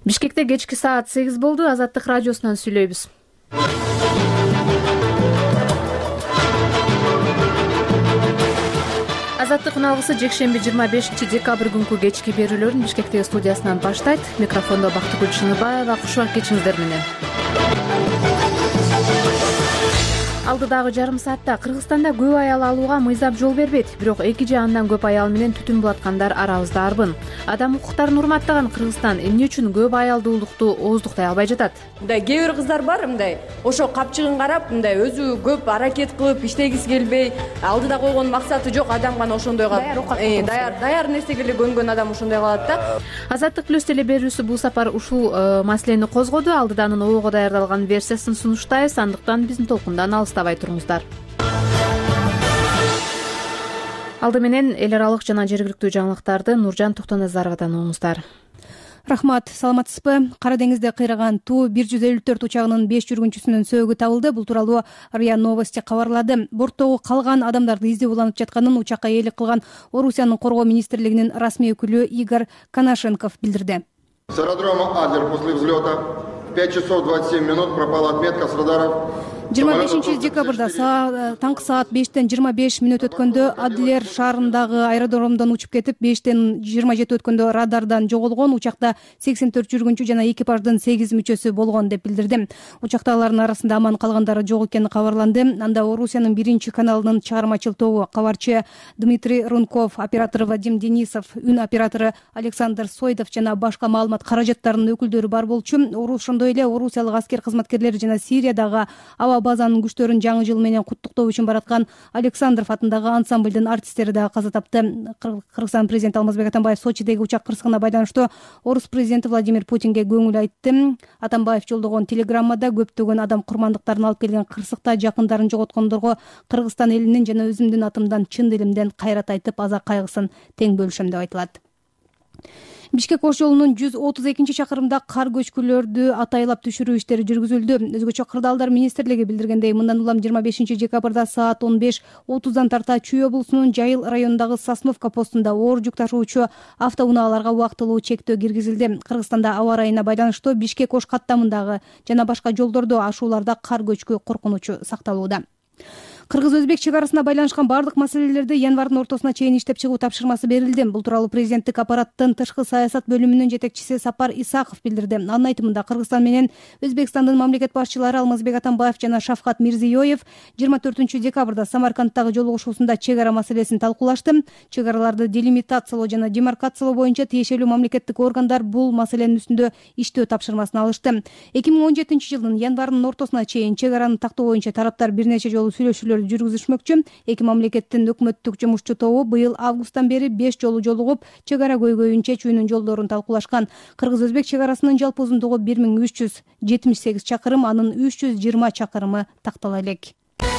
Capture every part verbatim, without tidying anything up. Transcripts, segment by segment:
Бишкекте кечки саат сегиз болду. Азаттык радиосунан сүйлөйбүз. Азаттыктын алгысы жекшемби жыйырма бешинчи декабрь күнкү кечки берүүлөрүн Бишкектеги студиясынан баштайт. Микрофондо Бактыгүл Чыныбаева. Кушубак кечиңиздер менен. Алдыдагы жарым саатта Кыргызстанда көп аял алууга мыйзам жол бербейт. Бирок эки же андан көп аял менен түтүн булаткандар арабызда арбын. Адам укуктарын урматтаган Кыргызстан эмне үчүн көп аялдуулукту ооздуктай албай жатат? Мындай кээ бир кыздар бар, мындай ошо капчыгын карап, мындай өзү көп аракет кылып иштегиси келбей, алдыда койгон максаты жок адам гана ошондой калат. Даяр даяр нерсеге эле көнгөн адам ошондой калат да. Азаттык плюс теле берүүсү бул сапар ушул маселени козгоду. Алдыда анын оого даярдалган версиясын сунуштайбыз. Андыктан биздин толкундан алыстабай туруңуздар. Алды менен эл аралык жана жергиликтүү жаңылыктарды Нуржан Токтоназаровадан угуңуздар. Рахмат, саламатсызбы? Кара деңизде кыйраган Ту бир жүз элүү төрт учагынын беш жүргүнчүсүнүн сөөгү табылды. Бул тууралуу РИА Новости кабарлады. Борттогу калган адамдарды издөө уланып жатканын учакка ээлик кылган Орусиянын коргоо министрлигинин расмий өкүлү Игорь Конашенков билдирди. С аэродрома Адлер после взлета в пять часов двадцать семь минут пропала отметка с радаров. жыйырма бешинчи декабрда таңкы саат бештен жыйырма беш мүнөт өткөндө Адлер шаарындагы аэродромдон учуп кетип, бештен жыйырма жети өткөндө радардан жоголгон. Учакта сексен төрт жүргүнчү жана экипаждын сегиз мүчөсү болгон деп билдирди. Учактагылардын арасында аман калгандары жок экени кабарланды. Анда Орусиянын биринчи каналынын чыгармачыл тобу кабарчы Дмитрий Рунков, оператор Вадим Денисов, үн оператору Александр Сойдов жана башка маалымат каражаттарынын өкүлдөрү бар болчу. Ошондой эле Орусиялык аскер кызматкерлери жана Сириядагы аба базанын күчтөрүн жаңы жыл менен куттуктоо үчүн бараткан Александров атындагы ансамблдын артисттери дагы каза тапты. Кыргызстан президенти Алмазбек Атамбаев Сочидеги учак кырсыгына байланыштуу орус президенти Владимир Путинге көңүл айтты. Атамбаев жолдогон телеграммада көптөгөн адам курмандыктарын алып келген кырсыкта жакындарын жоготкондорго Кыргызстан элинин жана өзүмдүн атымдан чын дилимден кайрат айтып, аза кайгысын тең бөлүшөм деп айтылат. Бишкек Ош жолунун жүз отуз экинчи чакырымда кар көчкүлөрдү атайлап түшүрүү иштери жүргүзүлдү. Өзгөчө кырдаалдар министрлиги билдиргендей, мындан улам жыйырма бешинчи декабрда саат он беш отуздан тарта Чүй облусунун Жайыл районундагы Сосновка постунда оор жүк ташуучу автоунааларга убактылуу чектөө киргизилди. Кыргызстанда аба ырайына байланыштуу Бишкек Ош каттамындагы жана башка жолдордо ашууларда кар көчкү коркунучу сакталууда. Кыргыз-өзбек чек арасына байланышкан бардык маселелерди январдын ортосуна чейин иштеп чыгуу тапшырмасы берилди. Бул тууралуу президенттик аппараттын тышкы саясат бөлүмүнүн жетекчиси Сапар Исаков билдирди. Анын айтымында Кыргызстан менен Өзбекстандын мамлекет башчылары Алмазбек Атамбаев жана Шавкат Мирзиёев жыйырма төртүнчү декабрда Самаркандтагы жолугушуусунда чек ара маселесин талкуулашты. Чек араларды делимитациялоо жана демаркациялоо боюнча тиешелүү мамлекеттик органдар бул маселенин үстүндө иштөө тапшырмасын алышты. эки миң он жетинчи жылдын январынын ортосуна чейин чек араны тактоо боюнча тараптар бир нече жолу сүйлөшүүлөр жүргүзүшмөкчү. Эки мамлекеттин өкмөттүк жумушчу тобу быйыл августтан бери беш жолу жолугуп, чек ара көйгөйүн чечүүнүн жолдорун талкуулашкан. Кыргыз-өзбек чек арасынын жалпы узундугу бир миң үч жүз жетимиш сегиз чакырым, анын үч жүз жыйырма чакырымы тактала элек.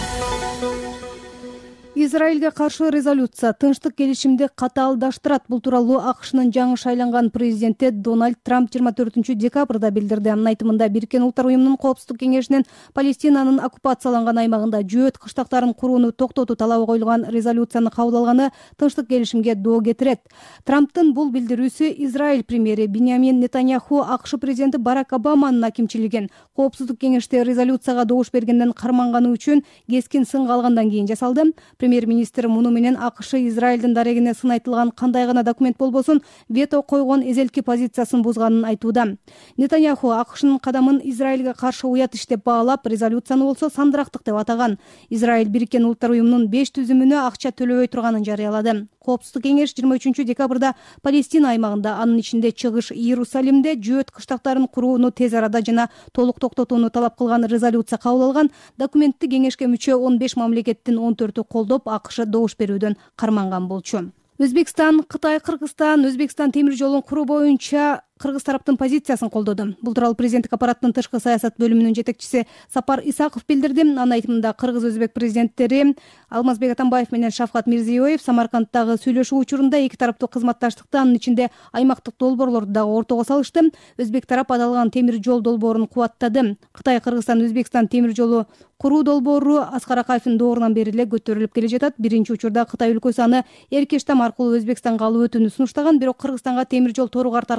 Израилге каршы резолюция тынчтык келишимди катаалдаштырат. Бул тууралуу АКШнын жаңы шайланган президенти Дональд Трамп жыйырма төртүнчү декабрда билдирди. Анын айтымында Бириккен Улуттар уюмунун коопсуздук кеңешинин Палестинанын оккупацияланган аймагында жөөт кыштактарын курууну токтотуу талабы коюлган резолюцияны кабыл алганы тынчтык келишимге доо кетирет. Трамптын бул билдирүүсү Израиль премьери Биньямин Нетаньяху АКШ президенти Барак Обаманын акимчилигин коопсуздук кеңеште резолюцияга добуш бергенден карманганы үчүн кескин сынга алгандан кийин жасалды. Премьер-министр муну менен АКШ Израилдин дарегине сын айтылган кандай гана документ болбосун вето койгон эзелки позициясын бузганын айтууда. Нетаньяху АКШнын кадамын Израилге каршы уят иш деп баалап, резолюцияны болсо сандырактык деп атаган. Израиль Бириккен Улуттар уюмунун беш түзүмүнө акча төлөбөй турганын жарыялады. Коопсуздук кеңеш жыйырма үчүнчү декабрда Палестина аймагында, анын ичинде Чыгыш Иерусалимде жөөт кыштактарын курууну тез арада жана толук токтотууну талап кылган резолюция кабыл алган. Документти кеңешке мүчө он беш мамлекеттин он төртү колдоп, АКШ добуш берүүдөн карманган болчу. Өзбекстан, Кытай, Кыргызстан, Өзбекстан темир жолун куруу боюнча Кыргыз тараптын позициясын колдоду. Бул тууралуу президенттик аппараттын тышкы саясат бөлүмүнүн жетекчиси Сапар Исаков билдирди. Анын айтымында Кыргыз-өзбек президенттери Алмазбек Атамбаев менен Шавкат Мирзиёев Самаркандтагы сүйлөшүү учурунда эки тараптуу кызматташтыкты, анын ичинде аймактык долбоорлорду дагы ортого салышты. Өзбек тарап аталган темир жол долбоорун кубаттады. Кытай, Кыргызстан, Өзбекстан темир жолу куруу долбоору Аскар Акаевдин доорунан бери эле көтөрүлүп келе жатат. Биринчи учурда Кытай өлкөсү аны Эркештам аркылуу Өзбекстанга алуу өтүүнү сунуштаган, бирок Кыргызстанга темир жол тору карт аркылуу өтүп,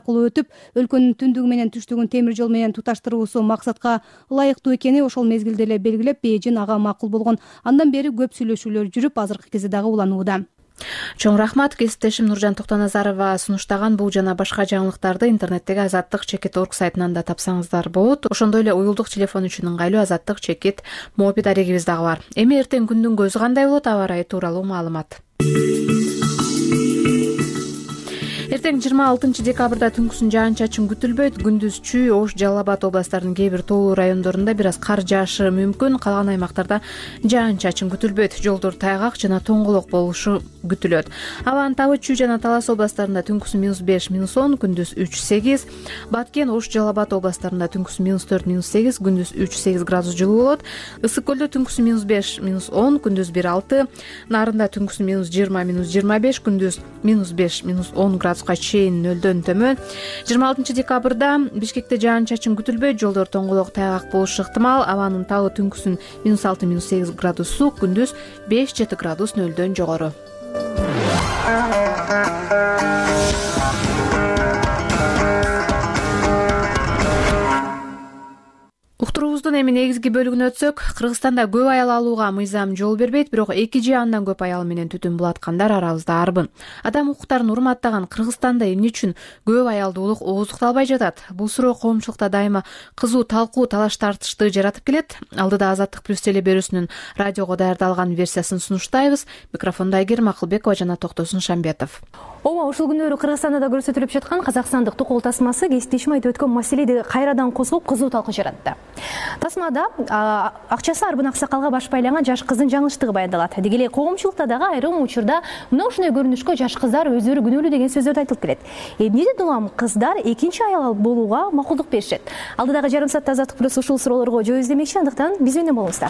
өлкөнүн түндүгү менен түштүгүн темир жол менен туташтыруусу максатка ылайыктуу экени ошол мезгилде эле белгилеп, Бейжин ага макул болгон. Андан бери көп сүйлөшүүлөр жүрүп, азыркы кезде дагы уланууда. Чоң рахмат. Кесиптешим Нуржан Токтоназарова сунуштаган бул жана башка жаңылыктарды интернеттеги азаттык чекит орг сайтынан да тапсаңыздар болот. Ошондой эле уюлдук телефон үчүн ыңгайлуу азаттык чекит мобил дарегибиз дагы бар. Эми эртең күндүн көзү кандай болот? Аба ырайы тууралуу маалымат. Эртең жыйырма алтынчы декабрда түнкүсүн жаан-чачын күтүлбөйт. Күндүз Чүй, Ош, Жалал Абад областарынын кээ бир тоолуу райондорунда бир аз кар жаашы мүмкүн. Калган аймактарда жаан-чачын күтүлбөйт. Жолдор тайгак жана тоңголок болушу күтүлөт. Абанын табы Чүй жана Талас областарында түнкүсүн минус беш, минус он, күндүз үч, сегиз. Баткен, Ош, Жалал Абад областарында түнкүсүн минус төрт, минус сегиз, күндүз үч, сегиз градус жылуу болот. Ысык көлдө түнкүсүн минус беш, минус он, күндүз бир, алты. Нарында түнкүсүн минус жыйырма, минус жыйырма беш, күндүз минус беш, минус он градус чейин нөлдөн төмөн. жыйырма алтынчы декабрда Бишкекте жаан-чачын күтүлбөйт. Жолдор тоңголок тайгак болушу ыктымал. Абанын табы түнкүсүн минус алты, минус сегиз градус суук, күндүз беш, жети градус нөлдөн жогору. Уктуруубуздун эми негизги бөлүгүнө өтсөк, Кыргызстанда көп аял алууга мыйзам жол бербейт, бирок эки же андан көп аял менен түтүн булаткандар арабызда арбын. Адам укуктарын урматтаган Кыргызстанда эмне үчүн көп аялдуулук ооздукталбай жатат? Бул суроо коомчулукта дайыма кызуу талкуу, талаш тартышты жаратып келет. Алдыда Азаттык плюс теле берүүсүнүн радиого даярдалган версиясын сунуштайбыз. Микрофондо Айгерим Акылбекова жана Токтосун Шамбетов. Ооба, ушул күндөр Кыргызстанда да көрсөтүлүп жаткан казакстандык токол тасмасы кесиптешим айтып өткөн маселеди кайрадан козгоп, кызуу талкуу жаратты. Тасмада акчасы арбын аксакалга баш байланган жаш кыздын жаңылыштыгы баяндалат. Деги эле коомчулукта дагы айрым учурда мына ушундай көрүнүшкө жаш кыздар өздөрү күнөөлүү деген сөздөр айтылып келет. Эмнеден улам кыздар экинчи аял болууга макулдук беришет? Алдыдагы жарым саатта Азаттык плюс ушул суроолорго жооп издемекчи, андыктан биз менен болуңуздар.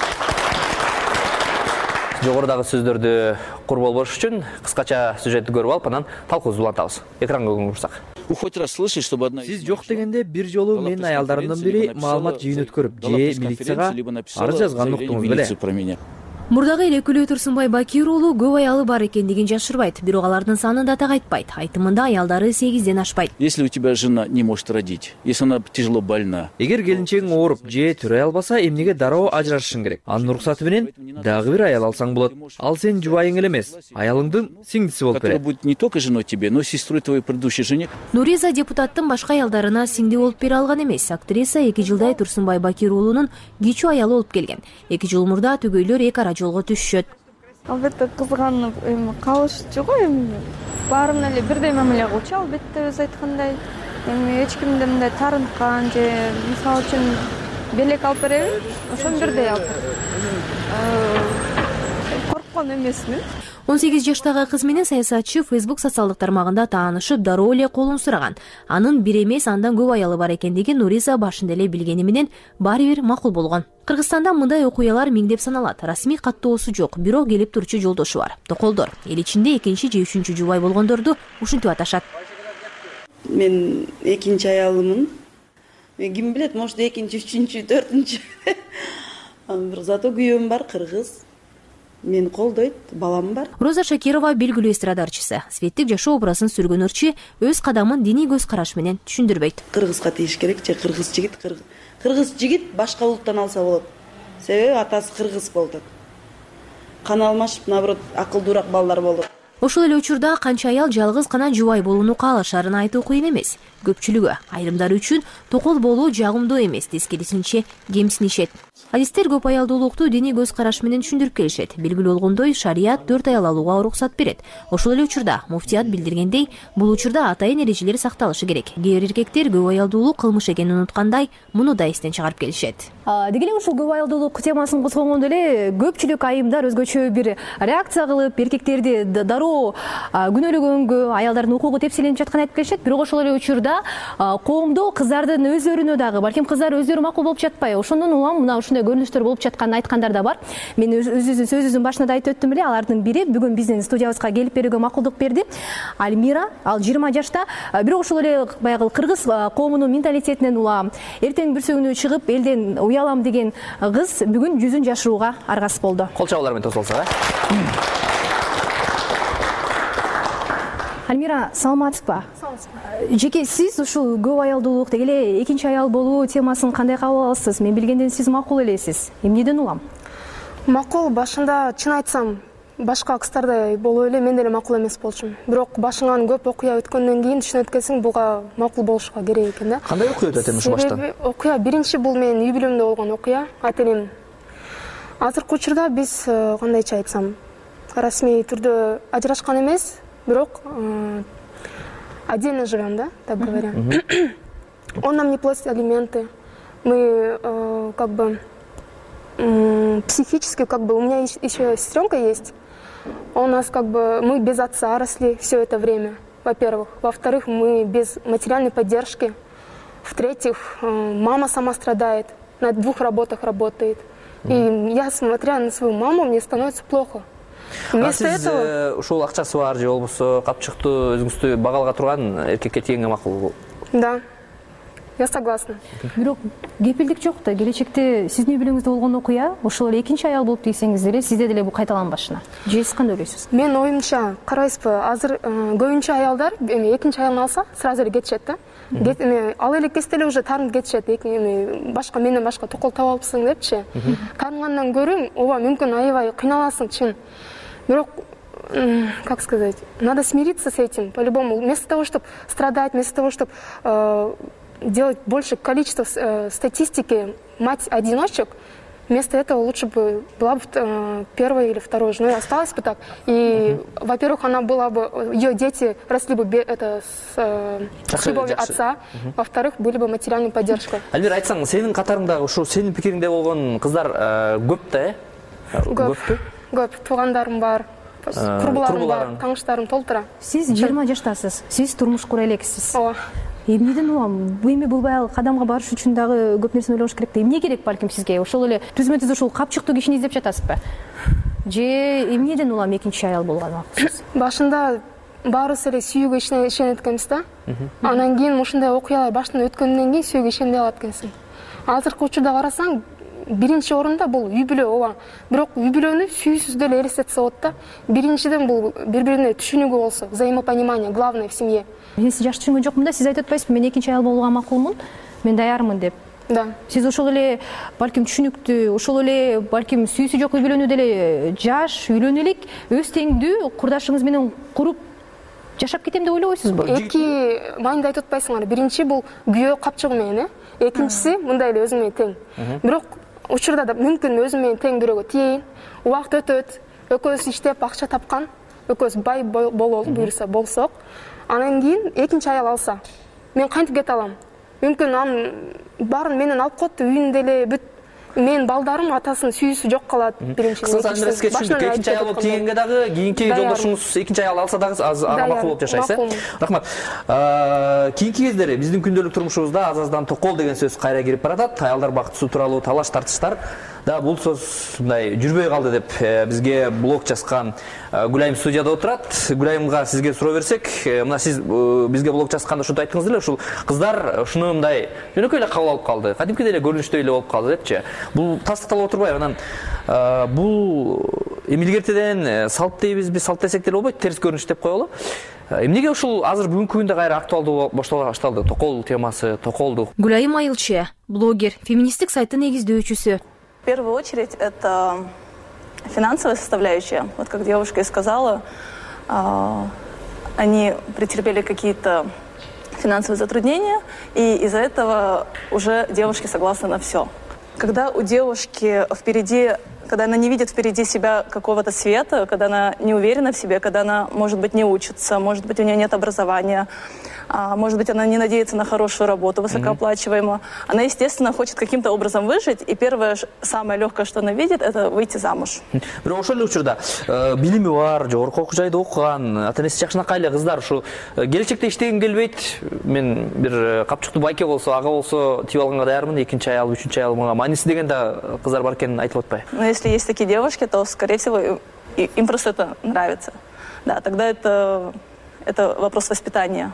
Жогорудагы сөздөрдү кур болбош үчүн кыскача сюжетти көрүп алып, анан талкуубузду улантабыз. Экранга көңүл Хоть раз слышишь, чтобы одна... Сиз жок дегенде бир жолу менин аялдарымдын бири маалымат жыйын өткөрүп, же милицияга арыз жазганын уктуңуз беле? Мурдагы эле Күлөө Турсунбай Бакир уулу көп аялы бар экендигин жашырбайт, бирок алардын санын да так айтпайт. Айтымында аялдары сегизден ашпайт. Если у тебя жена не может родить, если она тяжело больна. Эгер келинчегиң ооруп же төрөй албаса, эмнеге дароо ажырашышың керек. Анын уруксаты менен дагы бир аял алсаң болот. Ал сенин жубайың эле эмес, аялыңдын сиңдиси болуп Которая берет. будет не только женой тебе, но и сестрой твоей предыдущей жене. Нуриза депутаттын башка аялдарына сиңди болуп бере алган эмес. Актриса эки жылдай Турсунбай Бакир уулунун кичүү аялы болуп келген. эки жыл мурда түгөйлөр эки ара жолго түшүшөт. Албетте кызганып эми калышчу го, эми баарын эле бирдей мамиле кылчу. Албетте өзү айткандай, эми эч кимден мындай тарынткан же мисалы үчүн белек алып береби, ошону бирдей алып берет. Корккон эмесмин. он сегиз жаштагы кыз менен саясатчы Facebook социалдык тармагында таанышып, дароо эле колун сураган. Анын бир эмес, андан көп аялы бар экендигин Нуриза башында эле билгени менен баары бир макул болгон. Кыргызстанда мындай окуялар миңдеп саналат. Расмий каттоосу жок, бирок келип турчу жолдошу бар. Токолдор. Эл ичинде экинчи же үчүнчү жубай болгондорду ушинтип аташат. Мен экинчи аялымын. Ким билет, может экинчи, үчүнчү, төртүнчү. Бирок зато күйөөм бар, кыргыз. Мен колдойт, балам бар. Роза Шакирова белгилүү эстрадарчысы. Светтик жашоо образын сүргөн ырчы өз кадамын диний көз караш менен түшүндүрбөйт. Кыргызга тийиш керек же кыргыз жигит, кыргыз жигит башка улуттан алса болот. Себеби атасы кыргыз болду. Кан алмашып, наоборот, акылдуураак балдар болду. Ошол эле учурда канча аял жалгыз гана жубай болууну каалашарын айтуу кыйын эмес. Көпчүлүгү айрымдары үчүн токол болуу жагымдуу эмес, тескерисинче кемсинишет. Адистер көп аялдуулукту диний көз караш менен түшүндүрүп келишет. Белгилүү болгондой, шарият төрт аял алууга уруксат берет. Ошол эле учурда муфтият билдиргендей, бул учурда атайын эрежелер сакталышы керек. Кээ бир эркектер көп аялдуулук кылмыш экенин унуткандай, муну да эстен чыгарып келишет. Деги эле ушул көп аялдуулук темасын козгогондо эле көпчүлүк айымдар өзгөчө бир реакция кылып, эркектерди дароо күнөөлөгөнгө, аялдардын укугу тепселенип жатканын айтып келишет. Бирок ошол эле учурда коомдо кыздардын өздөрүнө дагы, балким кыздар өздөрү макул болуп жатпай, ошондон улам мына ушундай көрүнүштөр болуп жатканын айткандар да бар. Мен өзүбүздүн сөзүбүздүн башында да айтып өттүм эле, алардын бири бүгүн биздин студиябызга келип берүүгө макулдук берди. Альмира, ал жыйырма жашта, бирок ошол эле баягы кыргыз коомунун менталитетинен улам, эртең бүрсөгүнү чыгып элден уялам деген кыз бүгүн жүзүн жашырууга аргасыз болду. Кол чабуулар менен тосулса. Альмира, саламатсызбы? Жеке сиз ушул көп аялдуулук деги эле экинчи аял болуу темасын кандай кабыл аласыз? Мен билгенден сиз макул элесиз. Эмнеден улам? Макул, башында чын айтсам, башка кыздардай болуп эле мен деле макул эмес болчумун. Бирок башыңан көп окуя өткөндөн кийин түшүнөт экенсиң, буга макул болушка керек экен да. Кандай окуя өтөт эми ушу баштан? Себеби окуя биринчи бул менин үй бүлөмдө болгон окуя, ата-энем. Азыркы учурда биз кандайча айтсам, расмий түрдө ажырашкан эмес, бирок отдельно живем, да, так говоря. Он нам не платит алименты. Мы как бы психически, как бы, у меня еще сестренка есть. У нас как бы, мы без отца росли все это время, во-первых. Во-вторых, мы без материальной поддержки. В-третьих, мама сама страдает, на двух работах работает. И я, смотря на свою маму, мне становится плохо. Вместо этого... ушул акчасы бар же болбосо капчыктуу өзүңүздү багалга турган эркекке тиеңге макул. Да, я согласна. Бирок кепилдик жок да, келечекте сиздин үй бүлөңүздө болгон окуя, ошол эле экинчи аял болуп десеңиз деле сизде деле бул кайталанбашына. Же сиз кандай ойлойсуз? Мен оюмча, карайсызбы, азыр көбүнчө аялдар эми экинчи аялын алса, сразу эле кетишет да. Ал эле кезде эле уже таарынып кетишет, эми башка менден башка токол таап алыпсың депчи. Таарынгандан көрө, ооба мүмкүн аябай кыйналасың чын. Бирок, как сказать, надо смириться с этим, по-любому. Вместо того, чтобы страдать, вместо того, чтобы э, делать больше количества э, статистики мать-одиночек, вместо этого лучше бы была бы э, первой или второй женой, осталась бы так. И, uh-huh. во-первых, она была бы, ее дети росли бы это, с, э, с любовью отца, uh-huh. во-вторых, были бы материальной поддержкой. Альмира, айтсаң, сенин катарыңда ушу сенин пикириңде болгон кыздар көп да, э? Көппү? Көп, туугандарым бар, курбуларым бар, таңыштарым толтура. Сиз жыйырма жаштасыз, сиз турмуш кура элексиз. Ооба. Эмнеден улам? Эми булбай ал кадамга барыш үчүн дагы көп нерсени ойлош керек да. Эмне керек балким сизге? Ошол эле түзмө-түз ушул капчыктуу кишини издеп жатасызбы? Же эмнеден улам экинчи аял болгон максыз? Башында баарыбыз эле сүйүүгө ишенет экенбиз да. Анан кийин ушундай окуялар баштан өткөндөн кийин сүйүүгө ишенбей калат экенсиң. Азыркы учурда карасаң, биринчи орунда бул үй бүлө, ооба. Бирок үй бүлөнү сүйүүсүз деле элестетсе болот да. Биринчиден бул бири-бирине түшүнүүгө болсо, взаимопонимание главное в семье. Мен сиз жакшы түшүнгөн жокмун да, сиз айтып атпайсызбы, мен экинчи аял болууга макулмун, мен даярмын деп. Да. Сиз ошол эле балким түшүнүктүү, ошол эле балким сүйүүсү жок үй бүлөнү деле жаш, үйлөнө элек, өз теңдүү курдашыңыз менен куруп жашап кетем деп ойлобойсузбу? Эки майында айтып атпайсыңар, биринчи бул күйөө капчыгы менен, э? Экинчиси мындай эле өзүм менен тең. Бирок учурда да мүмкүн өзүм менен тең бирөөгө тийин, убакыт өтөт, экөөбүз иштеп акча тапкан, экөөбүз бай бололу, буюрса болсок, анан кийин экинчи аял алса, мен кантип кете алам? Мүмкүн анын баарын менен алып коет, үйүн деле бүт, мен балдарым атасынын сүйүүсү жок калат биринчи. Кысакасы экинчи аял болуп тийгенге дагы кийинки жолдошуңуз экинчи аял алса дагы аз макул болуп жашайсыз, э? Рахмат. Кийинки кездери биздин күндөлүк турмушубузда аз-аздан токол деген сөз кайра кирип баратат. Аялдар бактысы тууралуу талаш тартыштар да бул сөз мындай жүрбөй калды деп бизге блог жазган Гүлайым студияда отурат. Гүлайымга сизге суроо берсек, мына сиз бизге блог жазганда ушинтип айттыңыз эле, ушул кыздар ушуну мындай жөнөкөй эле кабыл алып калды, кадимкидей эле көрүнүштүү эле болуп калды депчи. Бул тастыкталып отурбайбы? Анан бул эми илгертеден салт дейбизби, салт десек деле болбойт, терс көрүнүш деп коелу. Эмнеге ушул азыр бүгүнкү күндө кайра актуалдуу баштала башталды токол темасы, токолдук? Гүлайым Айылчы, блогер, феминисттик сайттын негиздөөчүсү. В первую очередь это финансовая составляющая. Вот как девушка и сказала, они претерпели какие-то финансовые затруднения, и из-за этого уже девушки согласны на все. Когда у девушки впереди, когда она не видит впереди себя какого-то света, когда она не уверена в себе, когда она, может быть, не учится, может быть, у нее нет образования, а, может быть, она не надеется на хорошую работу, высокооплачиваемую, mm-hmm. она, естественно, хочет каким-то образом выжить, и первое, самое легкое, что она видит, это выйти замуж. Бирок ошол эле учурда билими бар, жогорку окуу жайда окуган, ата-энеси жакшынакай эле кыздар ушу келечекте иштегим келбейт, мен бир капчыктуу байке болсо, ага болсо тип алганга даярмын, экинчи аял, үчүнчү аялга маанисиз деген да кыздар бар экенин айтып атпайбы? Но если есть такие девушки, то, скорее всего, им просто это нравится. Да, тогда это, это вопрос воспитания.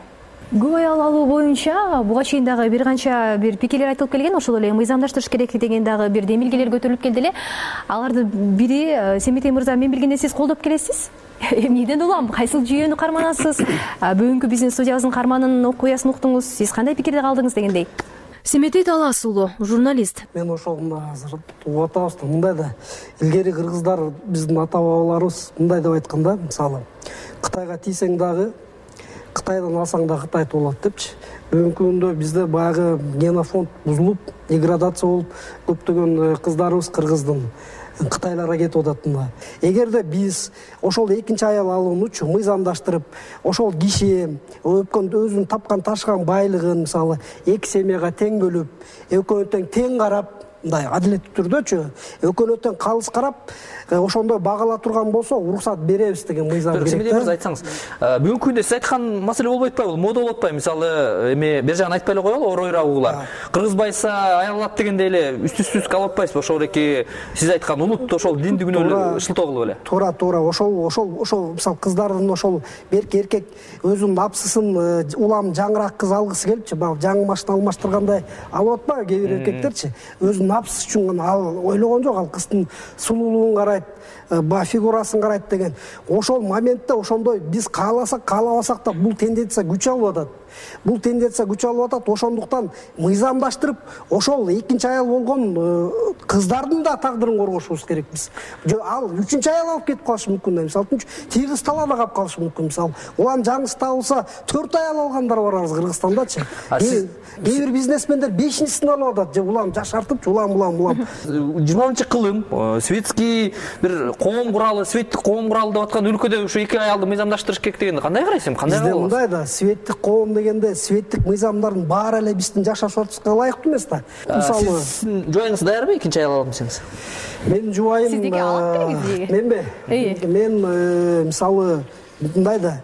Көп аял алуу боюнча буга чейин дагы бир канча бир пикирлер айтылып келген, ошол эле мыйзамдаштырыш керек деген дагы бир демилгелер көтөрүлүп келди эле. Алардын бири Семетей мырза, мен билгенде сиз колдоп келесиз. Эмнеден улам, кайсыл жүйөнү карманасыз? Бүгүнкү биздин студиябыздын карманын окуясын уктуңуз, сиз кандай пикирде калдыңыз дегендей. Семетей Талас уулу, журналист. Мен ошол азыр угуп атабыз да, мындай да илгери кыргыздар, биздин ата бабаларыбыз мындай деп айткан да, мисалы Кытайга тийсең дагы Кытайдан алсаң да Кытай болот депчи. Бүгүнкү күндө бизде баягы генофонд бузулуп, деградация болуп, көптөгөн кыздарыбыз кыргыздын Кытайларга кетип атат мына. Эгерде биз ошол экинчи аял алуунучу мыйзамдаштырып, ошол киши өткөн өзүнүн тапкан ташкан байлыгын мисалы эки семьяга тең бөлүп, экөөнү тең тең карап, мындай адилеттүү түрдөчү, экөөнү тең калыс карап, ошондой багала турган болсо, уруксат беребиз деген мыйзам керек. Семетей мырза, айтсаңыз, бүгүнкү күндө сиз айткан маселе болбой атпайбы? Бул мода болуп атпайбы? Мисалы, эми бер жагын айтпай эле коелу, оройра угулар. Кыргыз байса аял алат дегенде эле үстү-үстү калып атпайсызбы? Ошол эки сиз айткан улут ошол диндигине эле шылтоо кылып эле. Туура, туура. Ошол ошол ошол мисалы кыздардын ошол берки эркек өзүнүн апсысын улам жаңыраак кыз алгысы келипчи, баягы жаңы машина алмаштыргандай алып атпайбы кээ бир эркектерчи? Өзүнүн апсысы үчүн гана ал ойлогон жок, ал кыздын сулуулугун карайт, фигурасын карайт деген. Ошол моментте ошондой биз кааласак, каалабасак да бул тенденция күч алып атат. Бул тенденция күч алып атат. Ошондуктан мыйзамдаштырып, ошол экинчи аял болгон кыздардын да тагдырын коргошубуз керек биз. Ал үчүнчү аял алып кетип калышы мүмкүн. Мисалы үчүн тигиз талаада калып калышы мүмкүн. Мисалы, улам жаңысы табылса, төрт аял алгандар бар азыр Кыргызстандачы. Кээ бир бизнесмендер бешинчисин алып атат, же улам жашартып, улам улам улам. жыйырманчы кылым светский бир коом куралы, светтик коом куралы деп аткан өлкөдө ушу эки аялды мыйзамдаштырыш керек дегенди кандай карайсың? Кандай болот? Бизде мындай да, светтик коом дегенде светтик мыйзамдардын баары эле биздин жашаш ортосуна ылайыктуу эмес да. Мисалы, сиздин жубайыңыз даярбы экинчи аял алам десеңиз? Менин жубайым сиздики алат белгиси? Менби? Мен мисалы мындай да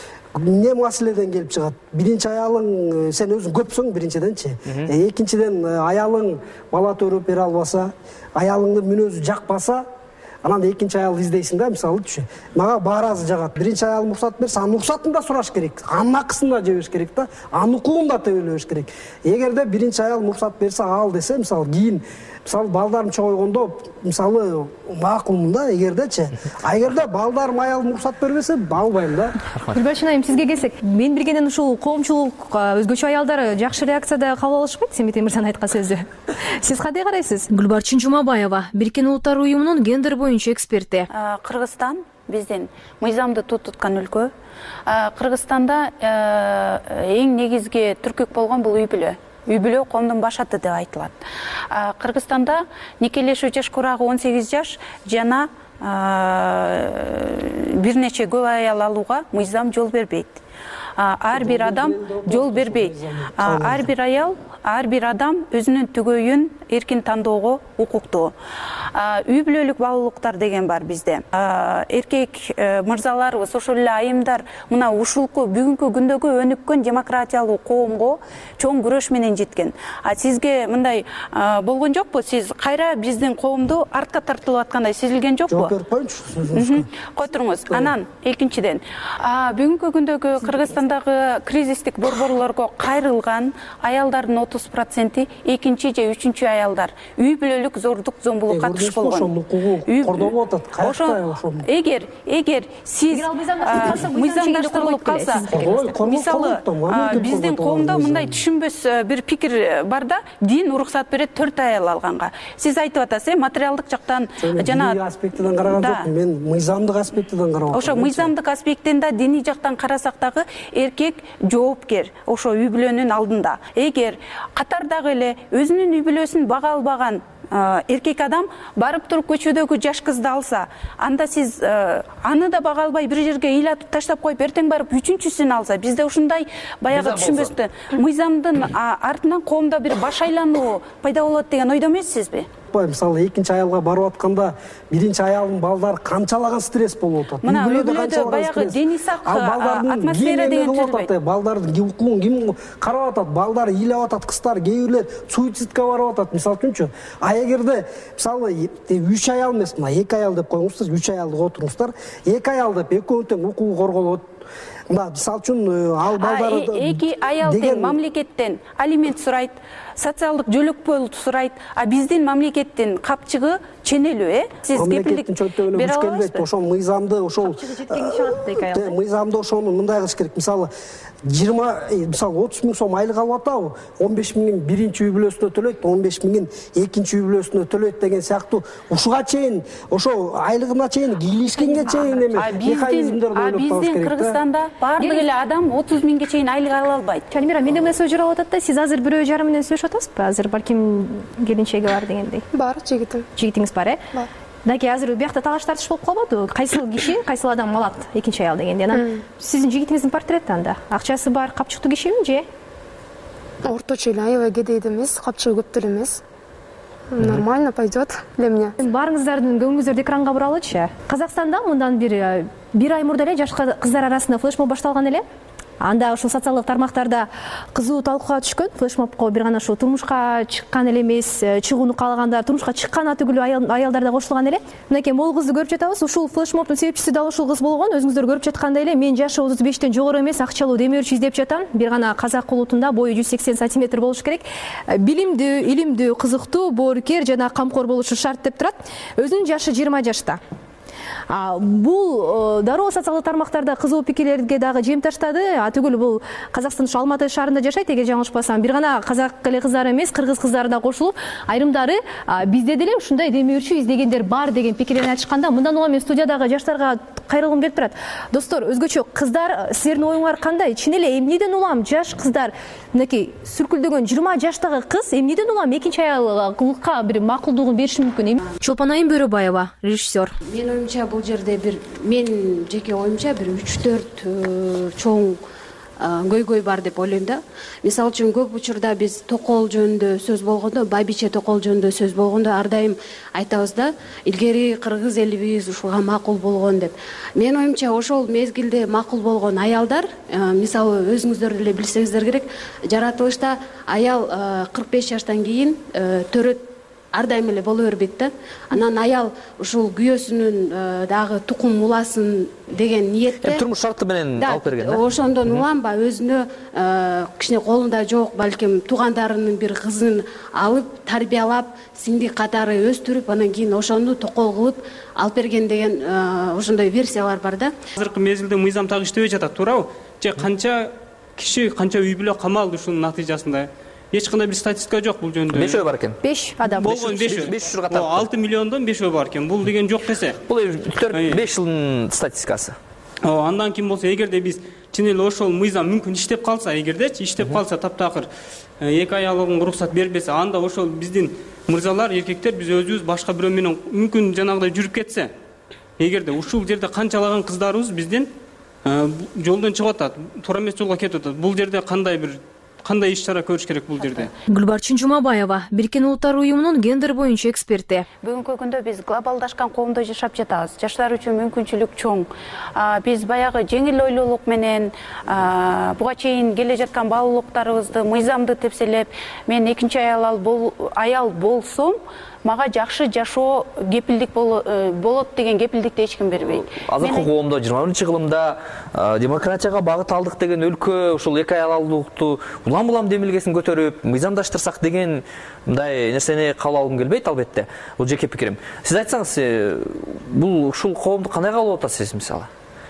эмне маселеден келип чыгат? Биринчи аялың сен өзүң көпсөң биринчиденчи. Экинчиден аялың бала төрөп бере албаса, аялыңдын мүнөзү жакпаса, анан экинчи аялды издейсиң да, мисалычы. Мага бааразы жагат. Биринчи аялым уруксат берсе, анын уруксатын да сураш керек. Анын акысын да жебеш керек да, анын укугун да тебелебеш керек. Эгерде биринчи аял уруксат берсе, ал десе, мисалы кийин мисалы балдарын чогойгондо, мисалы макулмун да, эгердечи. А эгерде балдарым аялым уруксат бербесе, албайм да. Гүлбарчын айым, сизге келсек, мен билгенден ушул коомчулук, өзгөчө аялдар жакшы реакцияда кабыл алышпайт Семетей мырзанын айткан сөздү. Сиз кандай карайсыз? Гүлбарчын Жумабаева, Бириккен Улуттар уюмунун гендер боюнча эксперти. Кыргызстан биздин мыйзамды туткан өлкө. Кыргызстанда эң негизги түркүк болгон бул үй бүлө. Үй бүлө коомдун баш аты деп айтылат. Кыргызстанда некелешүү жаш курагы он сегиз жаш жана бир нече көп аял алууга мыйзам жол бербейт. Ар бир адам жол бербейт. Ар бир аял, ар бир адам өзүнүн түгөйүн эркин тандоого укуктуу. Үй бүлөлүк балалыктар деген бар бизде. Эркек мырзаларыбыз, ошол эле айымдар мына ушулку бүгүнкү күндөгү өнүккөн демократиялуу коомго чоң күрөш менен жеткен. А сизге мындай болгон жокпу? Сиз кайра биздин коомду артка тартылып аткандай сезилген жокпу? Жооп берип коюңчу сөзүңүзгө. Кой туруңуз. Анан экинчиден, бүгүнкү күндөгү Кыргызстандагы кризистик борборлорго кайрылган аялдардын отуз проценти экинчи же үчүнчү аялдар. Үй бүлөлүк зордук, зомбулукка туш болгон. Кордолуп атат. Эгер эгер сиз мыйзамдаштырылып калса, мисалы биздин коомдо мындай түшүнбөс бир пикир бар да, дин уруксат берет төрт аял алганга. Сиз айтып атасыз, материалдык жактан жана диний аспектиден караган жокмун, мен мыйзамдык аспектиден карап атам. Ошо мыйзамдык аспектинде диний жактан карасак дагы эркек жоопкер ошо үй бүлөнүн алдында. Эгер катардагы эле өзүнүн үй бүлөсүн бага албаган эркек адам барып туруп көчөдөгү жаш кызды алса, анда сиз аны да бага албай бир жерге ыйлатып таштап коюп, эртең барып үчүнчүсүн алса, бизде ушундай баягы түшүнбөстү мыйзамдын артынан коомдо бир баш айлануу пайда болот деген ойдо эмессизби? Мисалы экинчи аялга барып атканда биринчи аялдын балдары канчалаган стресс болуп атат. Мына үй бүлөдө баягы дени сак атмосфера деген жүрбөйт. Балдардын укугун ким карап атат? Балдары ыйлап атат, кыздар кээ бирлер суицидке барып атат, мисалы үчүнчү. А эгерде мисалы үч аял эмес, мына эки аял деп коюңуздар, үч аялды которуңуздар. эки аял деп экөөнүн тең укугу корголот. мына мисалы үчүн ал балдарды эки аял тең мамлекеттен алимент сурайт, социалдык жөлөкпөл сурайт, а биздин мамлекеттин капчыгы ченелүү, э? Сиз кепилдик бере аласызбы? Ошол мыйзамды ошол мыйзамды ошону мындай кылыш керек. Мисалы жыйырма мисалы отуз миң сом айлык алып атабы, он беш миңин биринчи үй бүлөсүнө төлөйт, он беш миңин экинчи үй бүлөсүнө төлөйт деген сыяктуу ушуга чейин ошо айлыгына чейин кийлишкенге чейин эме механизмдерди ойлоп табыш керек. Биздин Кыргызстанда баардык эле адам отуз миңге чейин айлык ала албайт. Чанмира, менде мына сөз жаралып атат да, сиз азыр бирөө жарым менен сүйлөшүп атасызбы? Азыр балким келинчеги бар дегендей. Бар, жигитим. Жигитиңиз бар, э? Бар. Даки азыр биякта талаш тартыш болуп калбадыбы? Кайсыл киши, кайсыл адам алат экинчи аял дегенде. Анан сиздин жигитиңиздин портрети анда. Акчасы бар, капчыктуу кишиби же? Орточо эле, аябай кедей да эмес, капчыгы көп деле эмес. Нормально пойдет для меня. Баарыңыздардын көңүлүңүздөрдү экранга буралычы. Казакстанда мындан бир бир ай мурда эле жаш кыздар арасында флешмоб башталган эле. Анда ушул социалдык тармактарда кызуу талкууга түшкөн. Флешмобко бир гана ушул турмушка чыккан эле эмес, чыгууну каалагандар, турмушка чыккан атүгүлүү аялдар да кошулган эле. Мынакей могул кызды көрүп жатабыз. Ушул флешмобдун себепчиси дал ушул кыз болгон. Өзүңүздөр көрүп жаткандай эле, мен жашы отуз бештен жогору эмес, акчалуу демир өрчү издеп жатам. Бир гана казак улутунда бою жүз сексен сантиметр болуш керек. Билимдүү, илимдүү, кызыктуу, боорукер жана камкор болушу шарт деп турат. Өзүнүн жашы жыйырма жашта. Бул дароо социалдык тармактарда кызуу пикирлерге дагы жем таштады. Атүгүл бул Казакстан ушу Алматы шаарында жашайт, эгер жаңылышпасам. Бир гана казак эле кыздары эмес, кыргыз кыздары да кошулуп, айрымдары бизде деле ушундай демир өрчү издегендер бар деген пикирлерин айтышканда, мындан улам мен студиядагы жаштарга кайрылгым келип турат. Достор, өзгөчө кыздар, силердин оюңар кандай? Чын эле эмнеден улам жаш кыздар, мынакей сүркүлдөгөн жыйырма жаштагы кыз эмнеден улам экинчи аялга бир макулдугун бериши мүмкүн? Чолпан Айым Бөрөбаева, режиссер. Мен оюмча бул жерде бир мен жеке оюмча бир үч төрт чоң көйгөй бар деп ойлойм да. Мисалы үчүн көп учурда биз токол жөнүндө сөз болгондо, байбиче токол жөнүндө сөз болгондо ар дайым айтабыз да, илгери кыргыз элибиз ушуга макул болгон деп. Мен оюмча ошол мезгилде макул болгон аялдар, мисалы өзүңүздөр деле билсеңиздер керек, жаратылышта аял кырк беш жаштан кийин төрөт ар дайым эле боло бербейт да. Анан аял ушул күйөөсүнүн дагы тукум уласын деген ниетте турмуш шарты менен алып берген да. Ошондон уланба өзүнө кичине колунда жок, балким туугандарынын бир кызын алып, тарбиялап, сиңди катары өстүрүп, анан кийин ошону токол кылып алып берген деген ошондой версиялар бар да. Азыркы мезгилде мыйзам так иштебей жатат, туурабы? Же канча киши, канча үй бүлө камалды ушунун натыйжасында? Эч кандай бир статистика жок бул жөнүндө. беш өө бар экен. беш адам. Болгон беш өө катар. алты миллиондон беш өө бар экен. Бул деген жок десе. Бул төрт беш жылдын статистикасы. Андан кийин болсо, эгерде биз чын эле ошол мыйзам мүмкүн иштеп калса, эгердечи иштеп калса, таптакыр эки аялга уруксат бербесе, анда ошол биздин мырзалар, эркектер биз өзүбүз башка бирөө менен мүмкүн жанагыдай жүрүп кетсе, эгерде ушул жерде канчалаган кыздарыбыз биздин жолдон чыгып атат, туура эмес жолго кетип атат. Бул жерде кандай бир кандай иш чара көрүш керек бул жерде? Гүлбарчын Жумабаева, Бириккен Улуттар уюмунун гендер боюнча эксперти. Бүгүнкү күндө биз глобалдашкан коомдо жашап жатабыз. Жаштар үчүн мүмкүнчүлүк чоң. Биз баягы жеңил ойлуулук менен буга чейин келе жаткан баалуулуктарыбызды, мыйзамды тепселеп, мен экинчи аял аял болсом, мага жакшы жашоо кепилдик болот деген кепилдикти эч ким бербейт. Азыркы коомдо жыйырма биринчи кылымда демократияга багыт алдык деген өлкө ушул эки аялдуулукту улам-улам демилгесин көтөрүп, мыйзамдаштырсак деген мындай нерсени кабыл алгым келбейт, албетте. Бул жеке пикирим. Сиз айтсаңыз, бул ушул коомду кандай кабыл алып атасыз мисалы?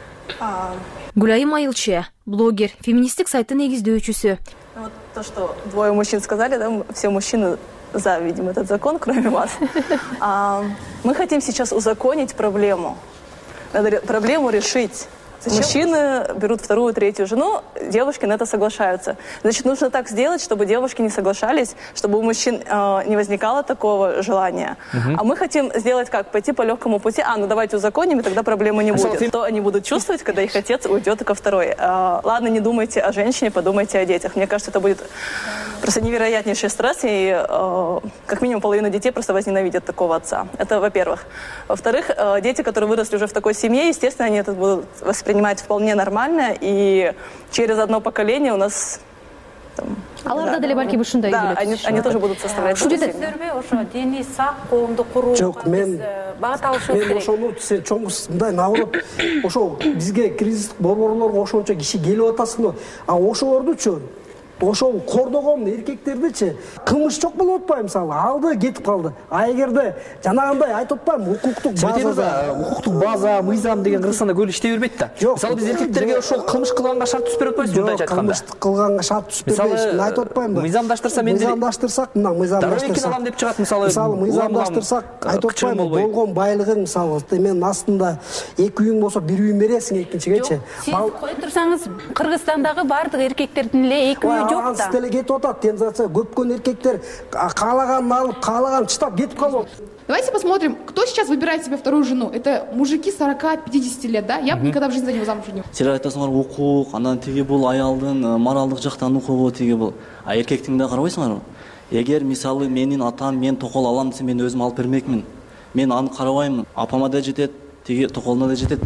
Гүлайым Айылчы, блогер, феминисттик сайттын негиздөөчүсү. Вот то, что двое мужчин сказали, да, все мужчины за, видимо, этот закон, кроме вас. А, мы хотим сейчас узаконить проблему. Надо проблему решить. Зачем? Мужчины берут вторую, третью жену, девушки на это соглашаются. Значит, нужно так сделать, чтобы девушки не соглашались, чтобы у мужчин э, не возникало такого желания. Uh-huh. А мы хотим сделать как? Пойти по легкому пути. А, ну давайте узаконим, и тогда проблемы не будет. Что они будут чувствовать, когда их отец уйдет ко второй? Э, ладно, не думайте о женщине, подумайте о детях. Мне кажется, это будет просто невероятнейший стресс, и э, как минимум половина детей просто возненавидят такого отца. Это во-первых. Во-вторых, э, дети, которые выросли уже в такой семье, естественно, они это будут воспринимать вполне нормально, и через одно поколение у нас поэтому... Аларда деле балки ушундай да, они, они тоже будут составлять. Сиздербе ошо дени сак коомду куруу жок мен багыт алышыбыз мен керек. ошону сен чоңгусуз мындай наоборот ошо бизге кризис борборлорго ошончо киши келип атасың а ошолордучу ошол кордогон эркектердичи кылмыш жок болуп атпайбы мисалы алды кетип калды а эгерде жанагындай айтып атпаймынбы укуктук база укуктук база мыйзам деген Кыргызстанда көп иштей бербейт да. Мисалы биз эркектерге ошол кылмыш кылганга шарт түзүп берип атпайбызбы мындайча айтканда? Кылмыш кылганга шарт түзүп бербейбиз мен айтып атпаймынбы мыйзамдаштырса мен мыйзамдаштырсак мына мыйзамдаштырсак адам деп чыгат мисалы мисалы мыйзамдаштырсак айтып атпаймынбы болгон байлыгың мисалы мен астында эки үйүң болсо бир үйүн бересиң экинчигечи Сиз кое турсаңыз Кыргызстандагы бардык эркектердин эле эки үйү жок да. Тензация көпкөн эркектер каалаганын алып каалаганын чытап кетип калып. Давайте посмотрим, кто сейчас выбирает себе вторую жену. Это мужики сорока-пятидесяти лет, да? Я бы никогда в жизни за него замуж не. Силер айтасыңар укук, анан тиги бул аялдын моралдык жактан укугу тиги бул. А эркектин да карабайсыңарбы? Эгер мисалы менин атам мен токол алам десе мен өзүм алып бермекмин. Мен аны карабаймын. Апама да жетет, тиги токолуна да жетет.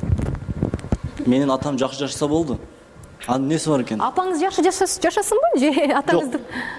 Менин атам жакшы жашаса болду. Анын неси бар экен? Апаңыз жакшы жашасынбы же атаңыздын?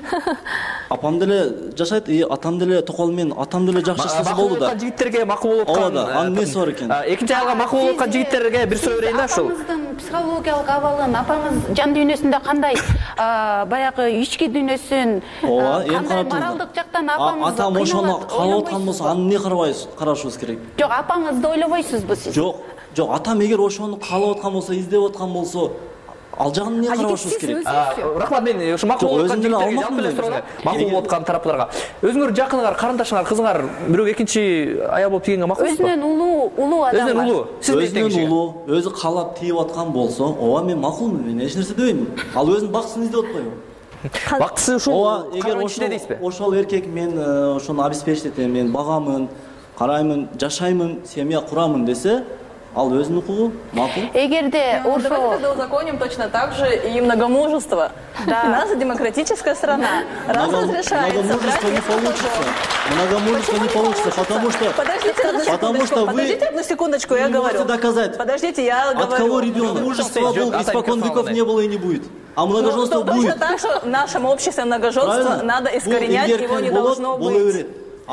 Апам деле жашайт, атам деле токол менен атам деле жакшы жашаса болду да. Жигиттерге макул болуп аткан. Ооба, анын неси бар экен? Экинчи аялга макул болуп аткан жигиттерге бир суроо берейин да ушул. Апаңыздын психологиялык абалын, апаңыз жан дүйнөсүндө кандай баягы ички дүйнөсүн, кандай моралдык жактан апаңыз атам ошону каалап аткан болсо аны эмне карабайсыз, карашыбыз керек? Жок, апаңызды ойлобойсузбу сиз? Жок, жок, атам эгер ошону каалап аткан болсо, издеп аткан болсо, ал жагын эмне карабашыбыз керек? Рахмат, мен ушу макул болуп аткан жигиттерге жалпы эле суроо. Макул болуп аткан тараптарга. Өзүңөр жакыныгар, карындашыңар, кызыңар бирөө экинчи аял болуп тийгенге макулсузбу? Өзүнөн улуу, улуу адам. Өзүнөн улуу. Өзүнөн улуу, өзү каалап тийип аткан болсо, ооба мен макулмун, мен эч нерсе дебейм. Ал өзүнүн бактысын издеп атпайбы? Бактысы ушул. Ооба, эгер ошол эркек мен ошону обеспечить этем, мен багамын, караймын, жашаймын, семья курамын десе, ал өзүнүн укугу макул. Эгерде ошо давайте узаконим точно так же и многомужество. У нас демократическая страна. Раз разрешается. Многомужество не получится. Многомужество не получится, потому что потому что вы подождите одну секундочку, я говорю. Можете доказать. Подождите, я говорю. От кого ребенок? Мужество был испокон веков не было и не будет. А многоженство будет. Точно так же в нашем обществе многоженство надо искоренять, его не должно быть.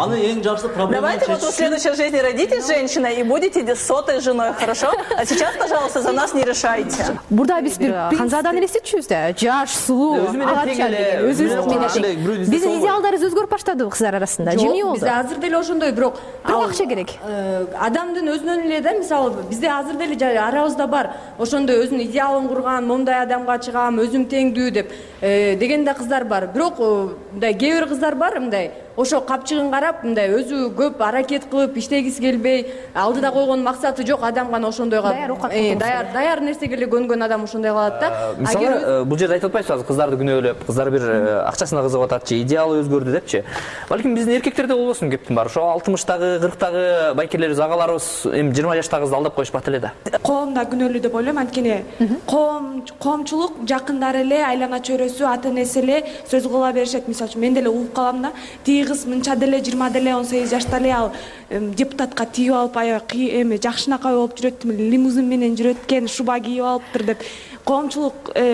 Давайте вот в следующей жизни родитесь женщиной и будете сотой женой, хорошо? А сейчас, пожалуйста, за нас не решайте. Бурда биз бир ханзаданы элестетчүбүз да. Жаш, сулуу, агача деген өзүбүз менен. Биздин идеалдарыбыз өзгөрүп баштадыбы кыздар арасында. Жемий болду. Бизде азыр деле ошондой, бирок акча керек. Адамдын өзүнөн эле да, мисалы бизде азыр деле арабызда бар. Ошондой өзүнүн идеалын курган, мондай адамга чыгам, өзүм теңдүү деп деген да кыздар бар. Бирок мындай кээ бир кыздар бар, мындай ошо капчыгын карап, мындай өзү көп аракет кылып, иштегиси келбей, алдыда койгон максаты жок адам гана ошондой калат. Даяр, даяр нерсеге эле көнгөн адам ошондой калат да. Мисалы, бул жерде айтып атпайсызбы, кыздарды күнөөлөп, кыздар бир акчасына кызыгып ататчы, идеалы өзгөрдү депчи. Балким биздин эркектерде болбосун кептин бар. Ошо алтымыштагы, кырктагы байкелерибиз, агаларыбыз эми жыйырма жаштагы кызды алдап коюшпат эле да. Коом да күнөөлүү деп ойлойм, анткени коом, коомчулук, жакындары эле, айлана чөйрөсү, ата энеси эле сөз кыла беришет. Мисалы үчүн мен деле угуп калам да. Кыз мынча деле жыйырма деле он сегиз жашта эле ал депутатка тийип алып аябай эми жакшынакай болуп жүрөт, лимузин менен жүрөт экен, шуба кийип алыптыр деп коомчулук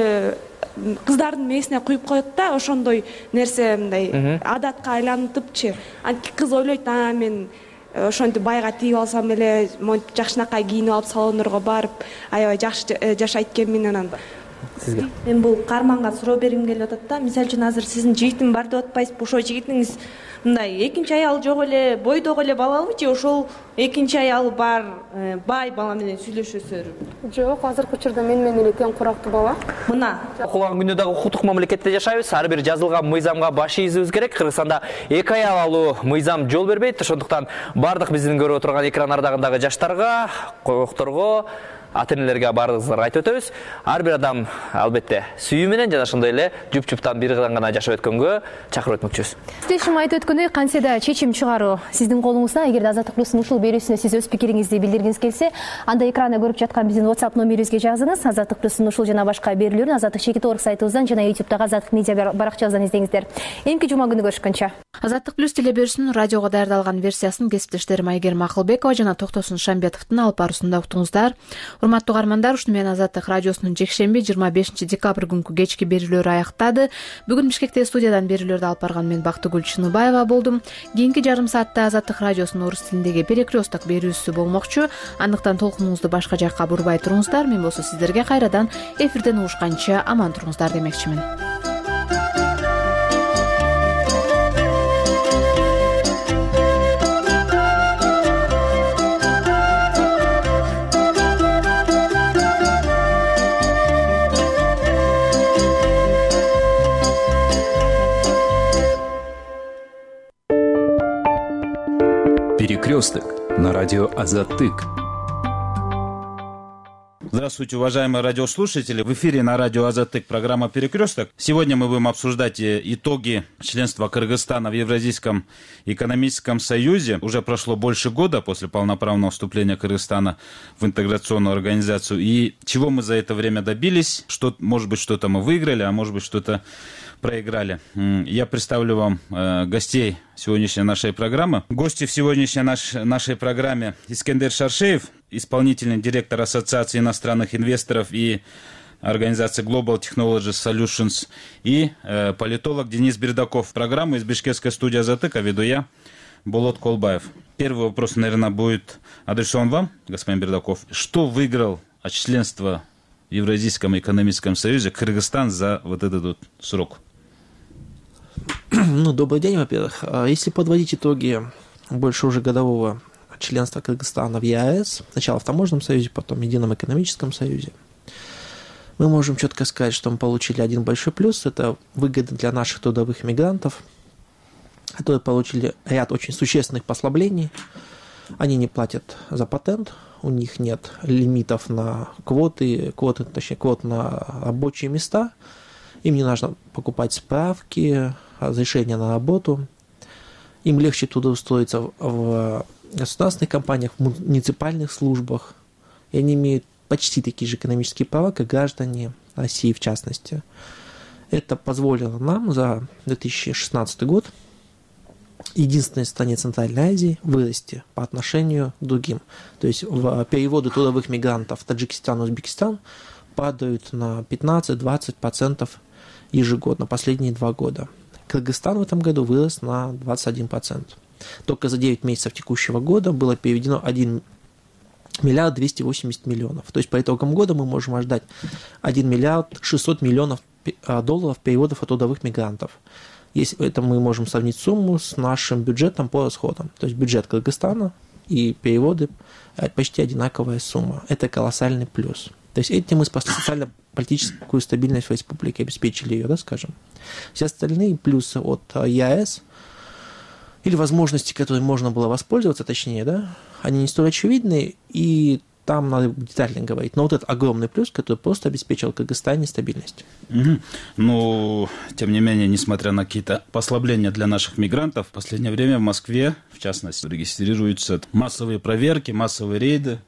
кыздардын мээсине куюп коет да, ошондой нерсе мындай адатка айлантыпчы. Анткени кыз ойлойт, а мен ошентип байга тийип алсам эле, монтип жакшынакай кийинип алып салондорго барып аябай жакшы жашайт экенмин. Анан сизге мен бул каарманга суроо бергим келип атат да. Мисалы үчүн азыр сиздин жигитиң бар деп атпайсызбы? Ошол жигитиңиз мындай экинчи аял жок эле, бойдогу эле балалыбы же ошол экинчи аялы бар бай бала менен сүйлөшөсүзөр? Жок, азыркы учурда мен менен эле тең курактуу бала. Мына окуган күндө дагы укуктук мамлекетте жашайбыз. Ар бир жазылган мыйзамга баш ийишибиз керек. Кыргызстанда эки аял алуу мыйзам жол бербейт. Ошондуктан бардык биздин көрүп отурган экран ардагындагы жаштарга, койгокторго, ата-энелерге баарыбызга айтып өтөбүз. Ар бир адам албетте сүйүү менен жана ошондой эле жуп-жуптан бир кыдан гана жашап өткөнгө чакырып өтмөкчүбүз. Тиешим айтып өткөндөй, кантсе да чечим чыгаруу сиздин колуңузда. Эгерде Азаттык плюстун ушул берүүсүнө сиз өз пикириңизди билдиргиңиз келсе, анда экранда көрүп жаткан биздин WhatsApp номерибизге жазыңыз. Азаттык плюстун ушул жана башка берүүлөрүн Азаттык чекит орг сайтыбыздан жана ютубтагы Азаттык медиа баракчабыздан издеңиздер. Эмки жума күнү көрүшкөнчө. Азаттык плюс телеберүүсүнүн радиого даярдалган версиясын кесиптештерим Айгерим Акылбекова жана Токтосун Шамбетовдун алып баруусунда уктуңуздар. Урматтуу угармандар, ушуну менен Азаттык радиосунун жекшемби жыйырма бешинчи декабрь күнкү кечки берүүлөрү аяктады. Бүгүн Бишкекте студиядан берүүлөрдү алып барган мен Бактыгүл Чыныбаева болдум. Кийинки жарым саатта Азаттык радиосунун орус тилиндеги перекресток берүүсү болмокчу. Андыктан толкунуңузду башка жакка бурбай туруңуздар. Мен болсо сиздерге кайрадан эфирден угушканча аман туруңуздар демекчимин. Перекресток на радио Азаттык. Здравствуйте, уважаемые радиослушатели. В эфире на радио Азаттык программа «Перекресток». Сегодня мы будем обсуждать итоги членства Кыргызстана в Евразийском экономическом союзе. Уже прошло больше года после полноправного вступления Кыргызстана в интеграционную организацию. И чего мы за это время добились? Что, может быть, что-то мы выиграли, а может быть, что-то проиграли. Я представлю вам э, гостей сегодняшней нашей программы. Гости в сегодняшней наш, нашей программе Искендер Шаршеев, исполнительный директор Ассоциации иностранных инвесторов и организации Global Technology Solutions, и э, политолог Денис Бердаков. Программу из бишкекской студии Азаттыка веду я, Болот Колбаев. Первый вопрос, наверное, будет адресован вам, господин Бердаков. Что выиграл от членства в Евразийском экономическом союзе Кыргызстан за вот этот вот срок? Ну, добрый день, во-первых. Если подводить итоги больше уже годового членства Кыргызстана в ЕАЭС, сначала в Таможенном союзе, потом в Едином экономическом союзе, мы можем четко сказать, что мы получили один большой плюс. Это выгода для наших трудовых мигрантов, которые получили ряд очень существенных послаблений. Они не платят за патент, у них нет лимитов на квоты, квоты, точнее, квот на рабочие места. Им не нужно покупать справки, разрешения на работу. Им легче трудоустроиться в государственных компаниях, в муниципальных службах. И они имеют почти такие же экономические права, как граждане России в частности. Это позволило нам за две тысячи шестнадцатый год, единственной стране Центральной Азии, вырасти по отношению к другим. То есть в переводы трудовых мигрантов в Таджикистан и Узбекистан падают на пятнадцать-двадцать процентов ежегодно, последние два года. Кыргызстан в этом году вырос на двадцать один процент. Только за девять месяцев текущего года было переведено один миллиард двести восемьдесят миллионов. То есть по итогам года мы можем ожидать один миллиард шестьсот миллионов долларов переводов от трудовых мигрантов. Если это мы можем сравнить сумму с нашим бюджетом по расходам. То есть бюджет Кыргызстана и переводы почти одинаковая сумма. Это колоссальный плюс. То есть этим мы спасли социально-политическую стабильность в республике, обеспечили ее, да, скажем. Все остальные плюсы от ЕАЭС или возможности, которые можно было воспользоваться, точнее, да, они не столь очевидны, и там надо детально говорить. Но вот этот огромный плюс, который просто обеспечил Кыргызстане стабильность. Угу. Ну, тем не менее, несмотря на какие-то послабления для наших мигрантов, в последнее время в Москве, в частности, регистрируются массовые проверки, массовые рейды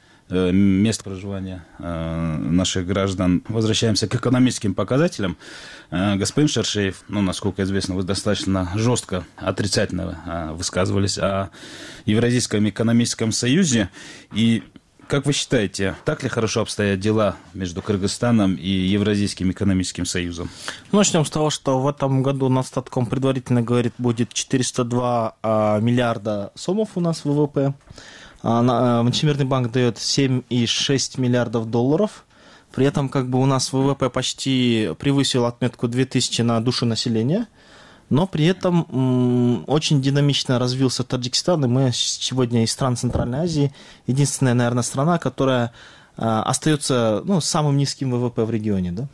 мест проживания наших граждан. Возвращаемся к экономическим показателям. Господин Шаршеев, ну, насколько известно, вы достаточно жестко отрицательно высказывались о Евразийском экономическом союзе. И как вы считаете, так ли хорошо обстоят дела между Кыргызстаном и Евразийским экономическим союзом? Начнем с того, что в этом году Росстатком предварительно говорит, будет четыреста два миллиарда сомов у нас в ВВП. Всемирный банк дает семь и шесть миллиардов долларов. При этом как бы у нас ВВП почти превысил отметку две тысячи на душу населения. Но при этом м, очень динамично развился Таджикистан. И мы сегодня из стран Центральной Азии единственная, наверное, страна, которая а, остается, ну, самым низким ВВП в регионе, да?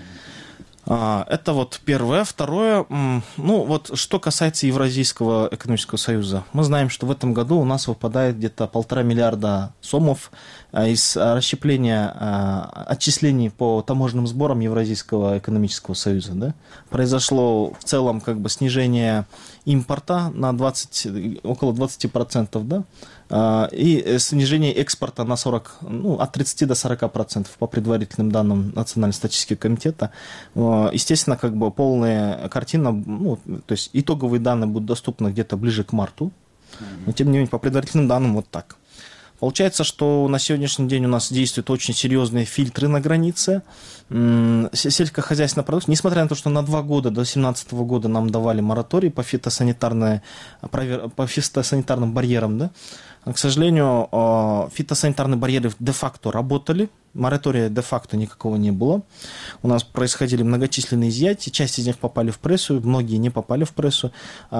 Это вот первое. Второе, ну вот что касается Евразийского экономического союза. Мы знаем, что в этом году у нас выпадает где-то полтора миллиарда сомов из расщепления отчислений по таможенным сборам Евразийского экономического союза. Да? Произошло в целом как бы снижение импорта на двадцать, около двадцати процентов, да? И снижение экспорта на сорок, ну, от тридцати до сорока процентов по предварительным данным Национального статистического комитета. Естественно, как бы полная картина, ну, то есть итоговые данные будут доступны где-то ближе к марту, но тем не менее по предварительным данным вот так. Получается, что на сегодняшний день у нас действуют очень серьезные фильтры на границе. Сельскохозяйственная продукция, несмотря на то, что на два года, до две тысячи семнадцатого года нам давали мораторий по, по фитосанитарным барьерам, да, к сожалению, фитосанитарные барьеры де-факто работали, моратория де-факто никакого не было. У нас происходили многочисленные изъятия, часть из них попали в прессу, многие не попали в прессу,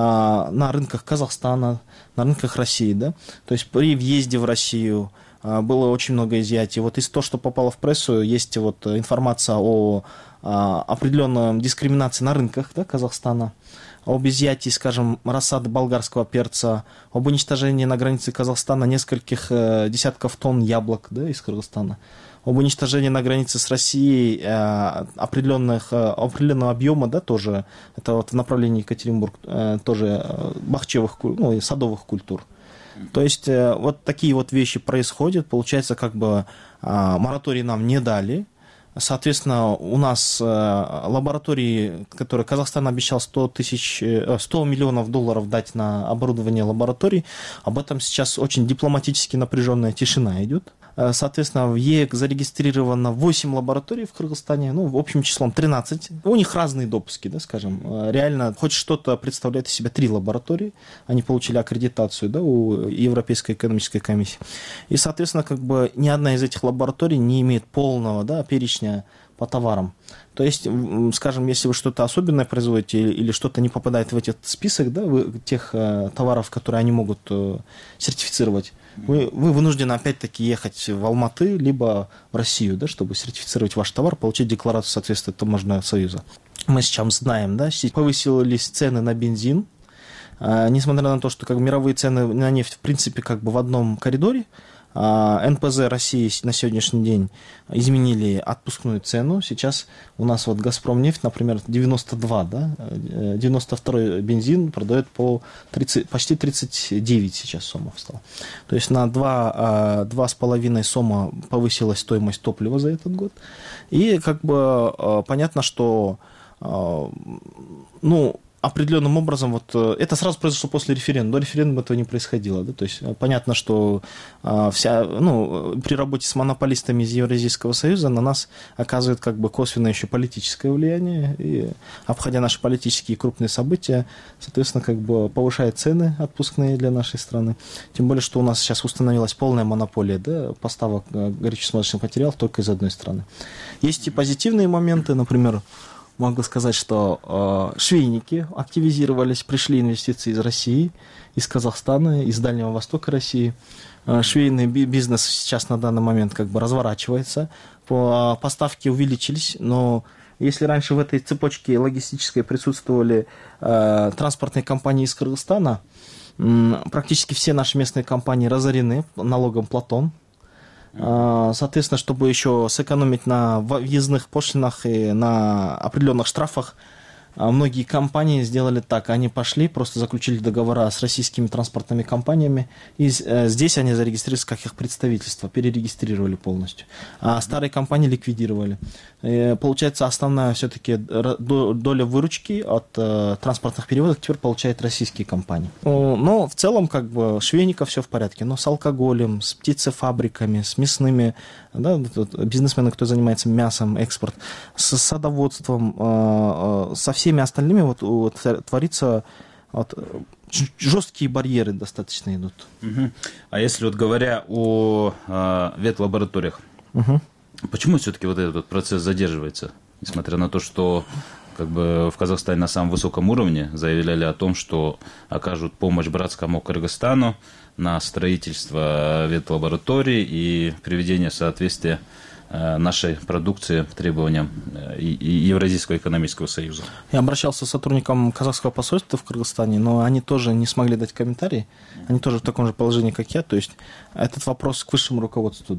на рынках Казахстана, на рынках России. Да? То есть при въезде в Россию было очень много изъятий. Вот из того, что попало в прессу, есть вот информация о определенной дискриминации на рынках, да, Казахстана, об изъятии, скажем, рассады болгарского перца, об уничтожении на границе Казахстана нескольких э, десятков тонн яблок, да, из Кыргызстана, об уничтожении на границе с Россией э, определенных, э, определенного объема, да, тоже, это вот в направлении Екатеринбург, э, тоже э, бахчевых, ну, и садовых культур. То есть э, вот такие вот вещи происходят, получается, как бы э, мораторий нам не дали. Соответственно, у нас э, лаборатории, которые Казахстан обещал сто тысяч, сто миллионов долларов дать на оборудование лабораторий, об этом сейчас очень дипломатически напряженная тишина идет. Соответственно, в ЕЭК зарегистрировано восемь лабораторий в Кыргызстане, ну, в общем числом тринадцать. У них разные допуски, да, скажем. Реально, хоть что-то представляет из себя три лаборатории. Они получили аккредитацию, да, у Европейской экономической комиссии. И, соответственно, как бы ни одна из этих лабораторий не имеет полного, да, перечня по товарам. То есть, скажем, если вы что-то особенное производите или что-то не попадает в этот список, да, тех э, товаров, которые они могут э, сертифицировать, вы, вы вынуждены опять-таки ехать в Алматы, либо в Россию, да, чтобы сертифицировать ваш товар, получить декларацию соответствия таможенного союза. Мы сейчас знаем, да, повысились цены на бензин, э, несмотря на то, что как, мировые цены на нефть, в принципе, как бы в одном коридоре. эн пэ зэ России на сегодняшний день изменили отпускную цену. Сейчас у нас вот Газпромнефть, например, девяносто два, да, девяносто второй бензин продает по тридцать, почти тридцать девять сейчас сомов стал. То есть на два, два с половиной сома повысилась стоимость топлива за этот год. И как бы понятно, что, ну, определенным образом, вот это сразу произошло после референдума. До референдума этого не происходило. Да? То есть понятно, что а, вся, ну, при работе с монополистами из Евразийского союза на нас оказывает как бы косвенное еще политическое влияние, и, обходя наши политические крупные события, соответственно, как бы повышает цены отпускные для нашей страны. Тем более, что у нас сейчас установилась полная монополия, да, поставок горюче-смазочных материалов только из одной страны. Есть и позитивные моменты, например, могу сказать, что э, швейники активизировались, пришли инвестиции из России, из Казахстана, из Дальнего Востока России. Э, швейный бизнес сейчас на данный момент как бы разворачивается. По, э, поставки увеличились, но если раньше в этой цепочке логистической присутствовали э, транспортные компании из Кыргызстана, э, практически все наши местные компании разорены налогом Платон. Соответственно, чтобы еще сэкономить на въездных пошлинах и на определенных штрафах, многие компании сделали так. Они пошли, просто заключили договора с российскими транспортными компаниями, и здесь они зарегистрировались как их представительство, перерегистрировали полностью. А старые компании ликвидировали. И получается, основная все-таки доля выручки от транспортных перевозок теперь получают российские компании. Но в целом, как бы, швейников все в порядке. Но с алкоголем, с птицефабриками, с мясными, да, бизнесмены, кто занимается мясом, экспорт, с садоводством, со всеми остальными вот, вот творится вот, жесткие барьеры достаточно идут. Угу. А если вот говоря о э, ветлабораториях, угу. почему все-таки вот этот вот процесс задерживается, несмотря на то, что как бы в Казахстане на самом высоком уровне заявляли о том, что окажут помощь братскому Кыргызстану на строительство ветлабораторий и приведение соответствия нашей продукции требованиям Евразийского экономического союза. Я обращался с сотрудником казахского посольства в Кыргызстане, но они тоже не смогли дать комментарий. Они тоже в таком же положении, как я. То есть этот вопрос к высшему руководству, да?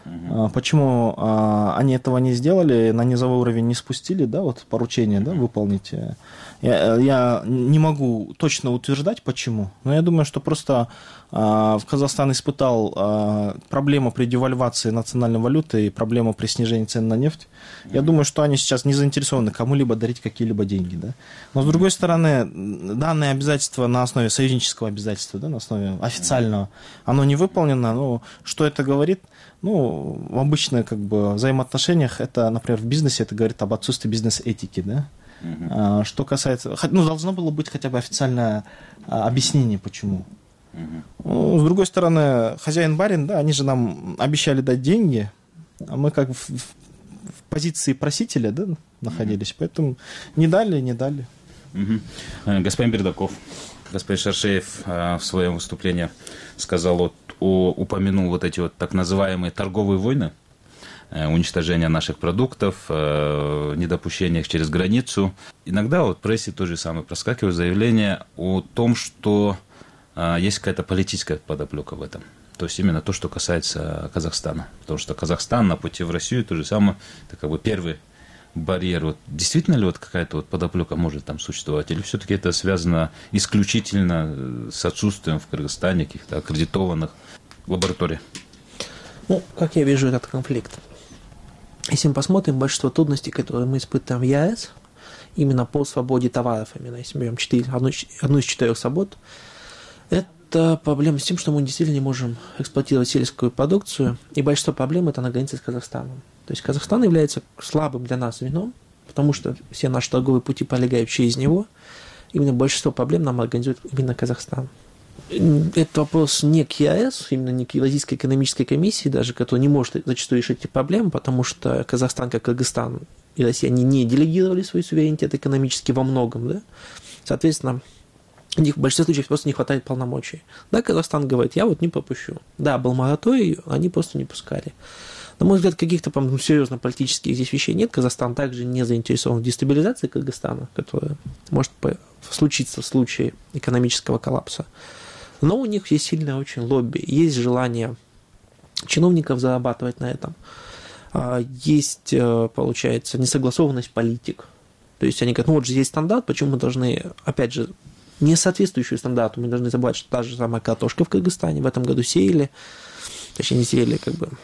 Uh-huh. Почему а, они этого не сделали, на низовой уровень не спустили, да, вот поручение, да, выполнить? Я, я не могу точно утверждать, почему, но я думаю, что просто а, Казахстан испытал а, проблему при девальвации национальной валюты и проблему при снижении цен на нефть. Я думаю, что они сейчас не заинтересованы кому-либо дарить какие-либо деньги, да. Но, с другой стороны, данное обязательство на основе союзнического обязательства, да, на основе официального, оно не выполнено. Ну, что это говорит? Ну, в обычных как бы взаимоотношениях, это, например, в бизнесе, это говорит об отсутствии бизнес-этики, да. Uh-huh. Что касается... Ну, должно было быть хотя бы официальное объяснение, почему. Uh-huh. Ну, с другой стороны, хозяин-барин, да, они же нам обещали дать деньги, а мы как в, в позиции просителя, да, находились, uh-huh. поэтому не дали, не дали. Uh-huh. Господин Бердаков, господин Шаршеев в своем выступлении сказал, вот, о, упомянул вот эти вот так называемые торговые войны, уничтожение наших продуктов, недопущение их через границу. Иногда вот в прессе то же самое проскакивает заявление о том, что есть какая-то политическая подоплека в этом. То есть именно то, что касается Казахстана. Потому что Казахстан на пути в Россию то же самое, это как бы первый барьер. Вот действительно ли вот какая-то вот подоплека может там существовать? Или все-таки это связано исключительно с отсутствием в Кыргызстане каких-то аккредитованных лабораторий? Ну, как я вижу этот конфликт? Если мы посмотрим, большинство трудностей, которые мы испытываем в ЕАЭС, именно по свободе товаров, именно если мы берем четыре, одну, одну из четырех свобод, это проблема с тем, что мы действительно не можем эксплуатировать сельскую продукцию, и большинство проблем это на границе с Казахстаном. То есть Казахстан является слабым для нас звеном, потому что все наши торговые пути пролегают через него. Именно большинство проблем нам организует именно Казахстан. Это вопрос не к ЕАЭС, именно не к Евразийской экономической комиссии, даже, которая не может зачастую решить эти проблемы, потому что Казахстан, как Кыргызстан и Россия, они не делегировали свой суверенитет экономически во многом, да? Соответственно, у них в большинстве случаев просто не хватает полномочий. Да, Казахстан говорит, я вот не попущу. Да, был мораторий, они просто не пускали. На мой взгляд, каких-то ну, серьезно политических здесь вещей нет. Казахстан также не заинтересован в дестабилизации Кыргызстана, которая может случиться в случае экономического коллапса. Но у них есть сильное очень лобби, есть желание чиновников зарабатывать на этом. Есть, получается, несогласованность политик. То есть они говорят, ну вот же есть стандарт, почему мы должны, опять же, не соответствующую стандарту, мы должны забывать, что та же самая картошка в Кыргызстане в этом году сеяли, точнее не сеяли, как бы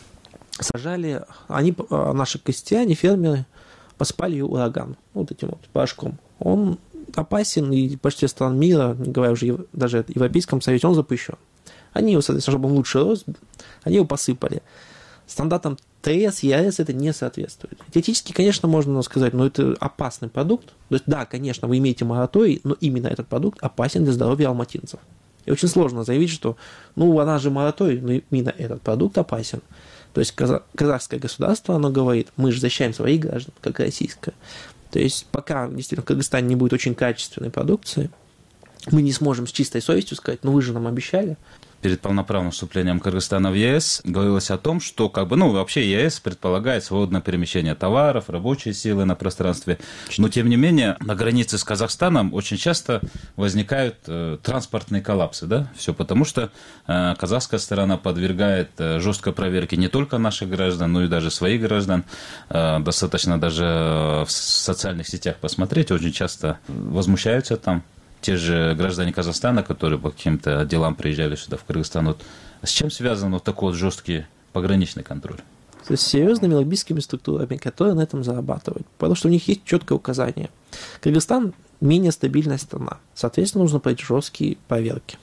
сажали, они, наши крестьяне, фермеры, поспали ее ураган, вот этим вот порошком. Он опасен, и почти стран мира, не говоря уже даже в Европейском Союзе, он запрещен. Они его, соответственно, чтобы он лучше рос, они его посыпали. Стандартам ТС, ЕАЭС это не соответствует. Теоретически, конечно, можно сказать, но это опасный продукт. То есть, да, конечно, вы имеете мораторий, но именно этот продукт опасен для здоровья алматинцев. И очень сложно заявить, что, ну, она же мораторий, но именно этот продукт опасен. То есть, казахское государство, оно говорит, мы же защищаем своих граждан, как российское. То есть, пока действительно в Кыргызстане не будет очень качественной продукции, мы не сможем с чистой совестью сказать, ну, вы же нам обещали. Перед полноправным вступлением Кыргызстана в ЕС говорилось о том, что как бы, ну, вообще ЕС предполагает свободное перемещение товаров, рабочей силы на пространстве. Но, тем не менее, на границе с Казахстаном очень часто возникают э, транспортные коллапсы, да? Все потому, что э, казахская сторона подвергает э, жесткой проверке не только наших граждан, но и даже своих граждан. Э, достаточно даже в социальных сетях посмотреть, очень часто возмущаются там. Те же граждане Казахстана, которые по каким-то делам приезжали сюда, в Кыргызстан, вот, с чем связан вот такой вот жесткий пограничный контроль? С серьезными лоббистскими структурами, которые на этом зарабатывают. Потому что у них есть четкое указание. Кыргызстан менее стабильная страна. Соответственно, нужно пройти жесткие проверки.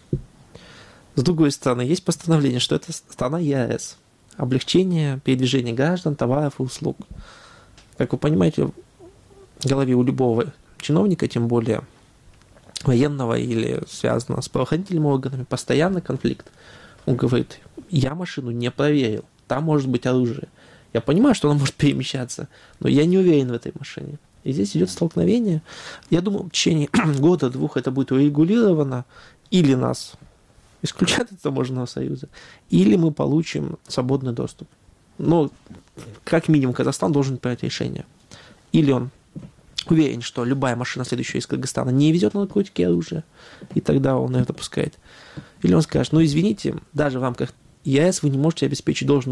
С другой стороны, есть постановление, что это страна ЕАЭС. Облегчение передвижения граждан, товаров и услуг. Как вы понимаете, в голове у любого чиновника, тем более военного или связанного с правоохранительными органами, постоянно конфликт. Он говорит, я машину не проверил, там может быть оружие. Я понимаю, что она может перемещаться, но я не уверен в этой машине. И здесь идет столкновение. Я думаю, в течение года-двух это будет урегулировано, или нас исключат из таможенного союза, или мы получим свободный доступ. Но, как минимум, Казахстан должен принять решение. Или он уверен, что любая машина, следующая из Кыргызстана, не везет на наркотики и оружие, и тогда он это допускает. Или он скажет, ну, извините, даже в рамках ЕАЭС вы не можете обеспечить должную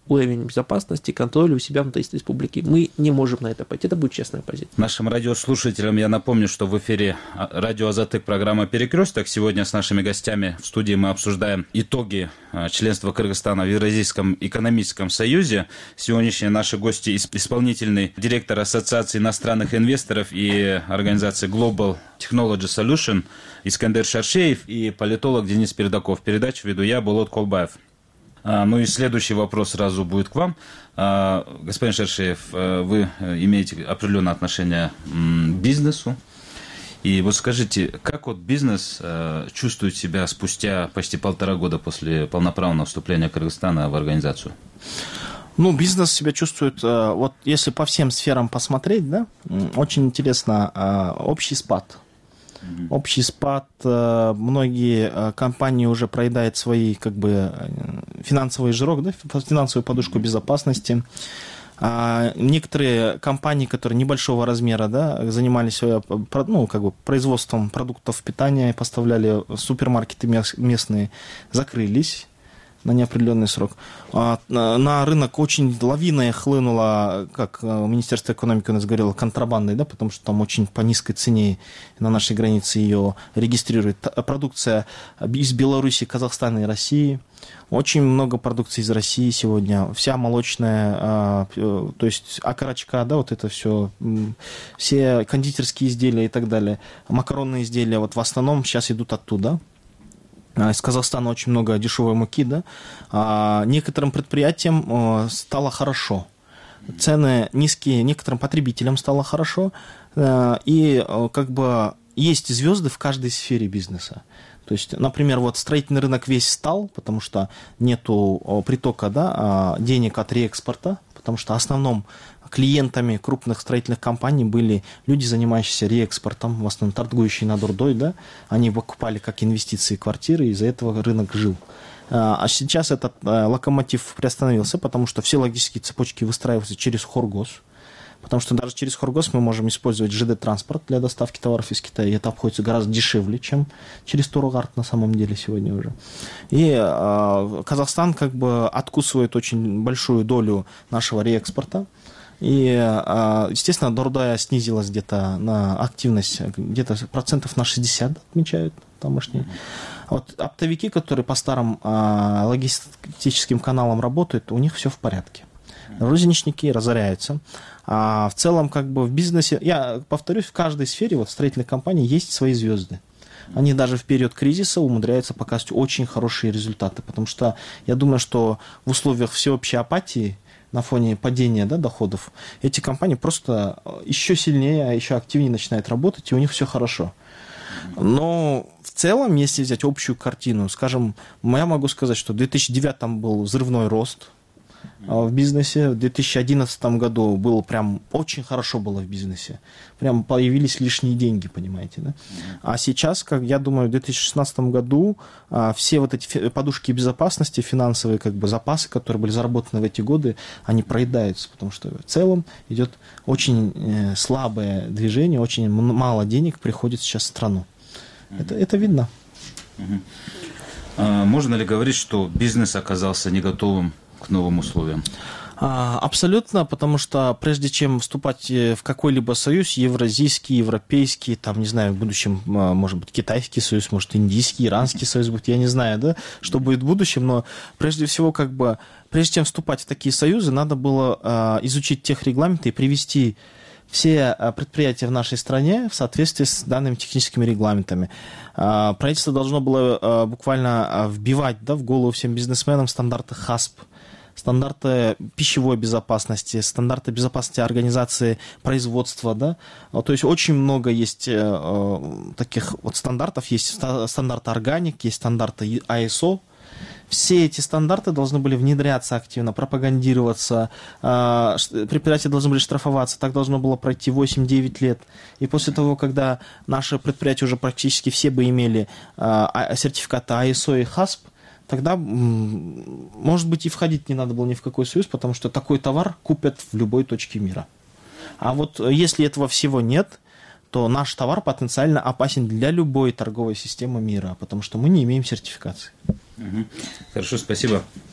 уровень безопасности, контроля у себя внутри республики. Мы не можем на это пойти. Это будет честная позиция. Нашим радиослушателям я напомню, что в эфире радио «Азатык» программа «Перекресток». Сегодня с нашими гостями в студии мы обсуждаем итоги членства Кыргызстана в Евразийском экономическом союзе. Сегодняшние наши гости – исполнительный директор Ассоциации иностранных инвесторов и организации Global Technology Solution Искандер Шаршеев и политолог Денис Передаков. Передачу веду я, Болот Колбаев. Ну и следующий вопрос сразу будет к вам. Господин Шаршеев, вы имеете определенное отношение к бизнесу. И вот скажите, как вот бизнес чувствует себя спустя почти полтора года после полноправного вступления Кыргызстана в организацию? Ну, бизнес себя чувствует, вот если по всем сферам посмотреть, да, очень интересно, общий спад. Общий спад, многие компании уже проедают свои как бы финансовый жирок, да, финансовую подушку безопасности. А некоторые компании, которые небольшого размера, да, занимались ну, как бы производством продуктов питания, поставляли в супермаркеты местные, закрылись на неопределенный срок. На рынок очень лавиной хлынула, как Министерство экономики у нас говорило, контрабандой, да, потому что там очень по низкой цене на нашей границе ее регистрирует продукция из Беларуси, Казахстана и России. Очень много продукции из России сегодня. Вся молочная, то есть окорочка, да, вот это все, все кондитерские изделия и так далее, макаронные изделия, вот в основном сейчас идут оттуда. Из Казахстана очень много дешевой муки, да. А некоторым предприятиям стало хорошо. Цены низкие, некоторым потребителям стало хорошо. И как бы есть звезды в каждой сфере бизнеса. То есть, например, вот строительный рынок весь стал, потому что нету притока, да, денег от реэкспорта, потому что основным клиентами крупных строительных компаний были люди, занимающиеся реэкспортом, в основном торгующие над Урдой, да, они покупали как инвестиции квартиры, и из-за этого рынок жил. А сейчас этот локомотив приостановился, потому что все логистические цепочки выстраиваются через Хоргос, потому что даже через Хоргос мы можем использовать ЖД-транспорт для доставки товаров из Китая, и это обходится гораздо дешевле, чем через Турогард на самом деле сегодня уже. И э, Казахстан как бы откусывает очень большую долю нашего реэкспорта. И, естественно, Дордая снизилась где-то на активность, где-то процентов на шестьдесят отмечают тамошние. Вот оптовики, которые по старым логистическим каналам работают, у них все в порядке. Розничники разоряются. А в целом, как бы в бизнесе, я повторюсь, в каждой сфере, вот в строительной компании есть свои звезды. Они даже в период кризиса умудряются показывать очень хорошие результаты, потому что я думаю, что в условиях всеобщей апатии, на фоне падения, да, доходов, эти компании просто еще сильнее, еще активнее начинают работать, и у них все хорошо. Но в целом, если взять общую картину, скажем, я могу сказать, что в две тысячи девятом был взрывной рост в бизнесе, в две тысячи одиннадцатом году было прям очень хорошо было в бизнесе, прям появились лишние деньги, понимаете, да? А сейчас, как я думаю, в две тысячи шестнадцатом году а, все вот эти подушки безопасности, финансовые как бы запасы, которые были заработаны в эти годы, они проедаются, потому что в целом идет очень э, слабое движение, очень мало денег приходит сейчас в страну. Mm-hmm. Это, это видно. Mm-hmm. А, можно ли говорить, что бизнес оказался не готовым к новым условиям? Абсолютно, потому что прежде чем вступать в какой-либо союз, евразийский, европейский, там, не знаю, в будущем, может быть, китайский союз, может, индийский, иранский союз будет, я не знаю, да, что будет в будущем, но прежде всего, как бы, прежде чем вступать в такие союзы, надо было изучить техрегламенты и привести все предприятия в нашей стране в соответствии с данными техническими регламентами. Правительство должно было буквально вбивать, да, в голову всем бизнесменам стандарты хасп, стандарты пищевой безопасности, стандарты безопасности организации производства, да, то есть очень много есть э, таких вот стандартов, есть стандарты органик, есть стандарты ай эс о. Все эти стандарты должны были внедряться активно, пропагандироваться, э, предприятия должны были штрафоваться, так должно было пройти восемь-девять лет. И после того, когда наши предприятия уже практически все бы имели э, сертификаты ай эс о и хасп, тогда, может быть, и входить не надо было ни в какой союз, потому что такой товар купят в любой точке мира. А вот если этого всего нет, то наш товар потенциально опасен для любой торговой системы мира, потому что мы не имеем сертификации. Хорошо, спасибо.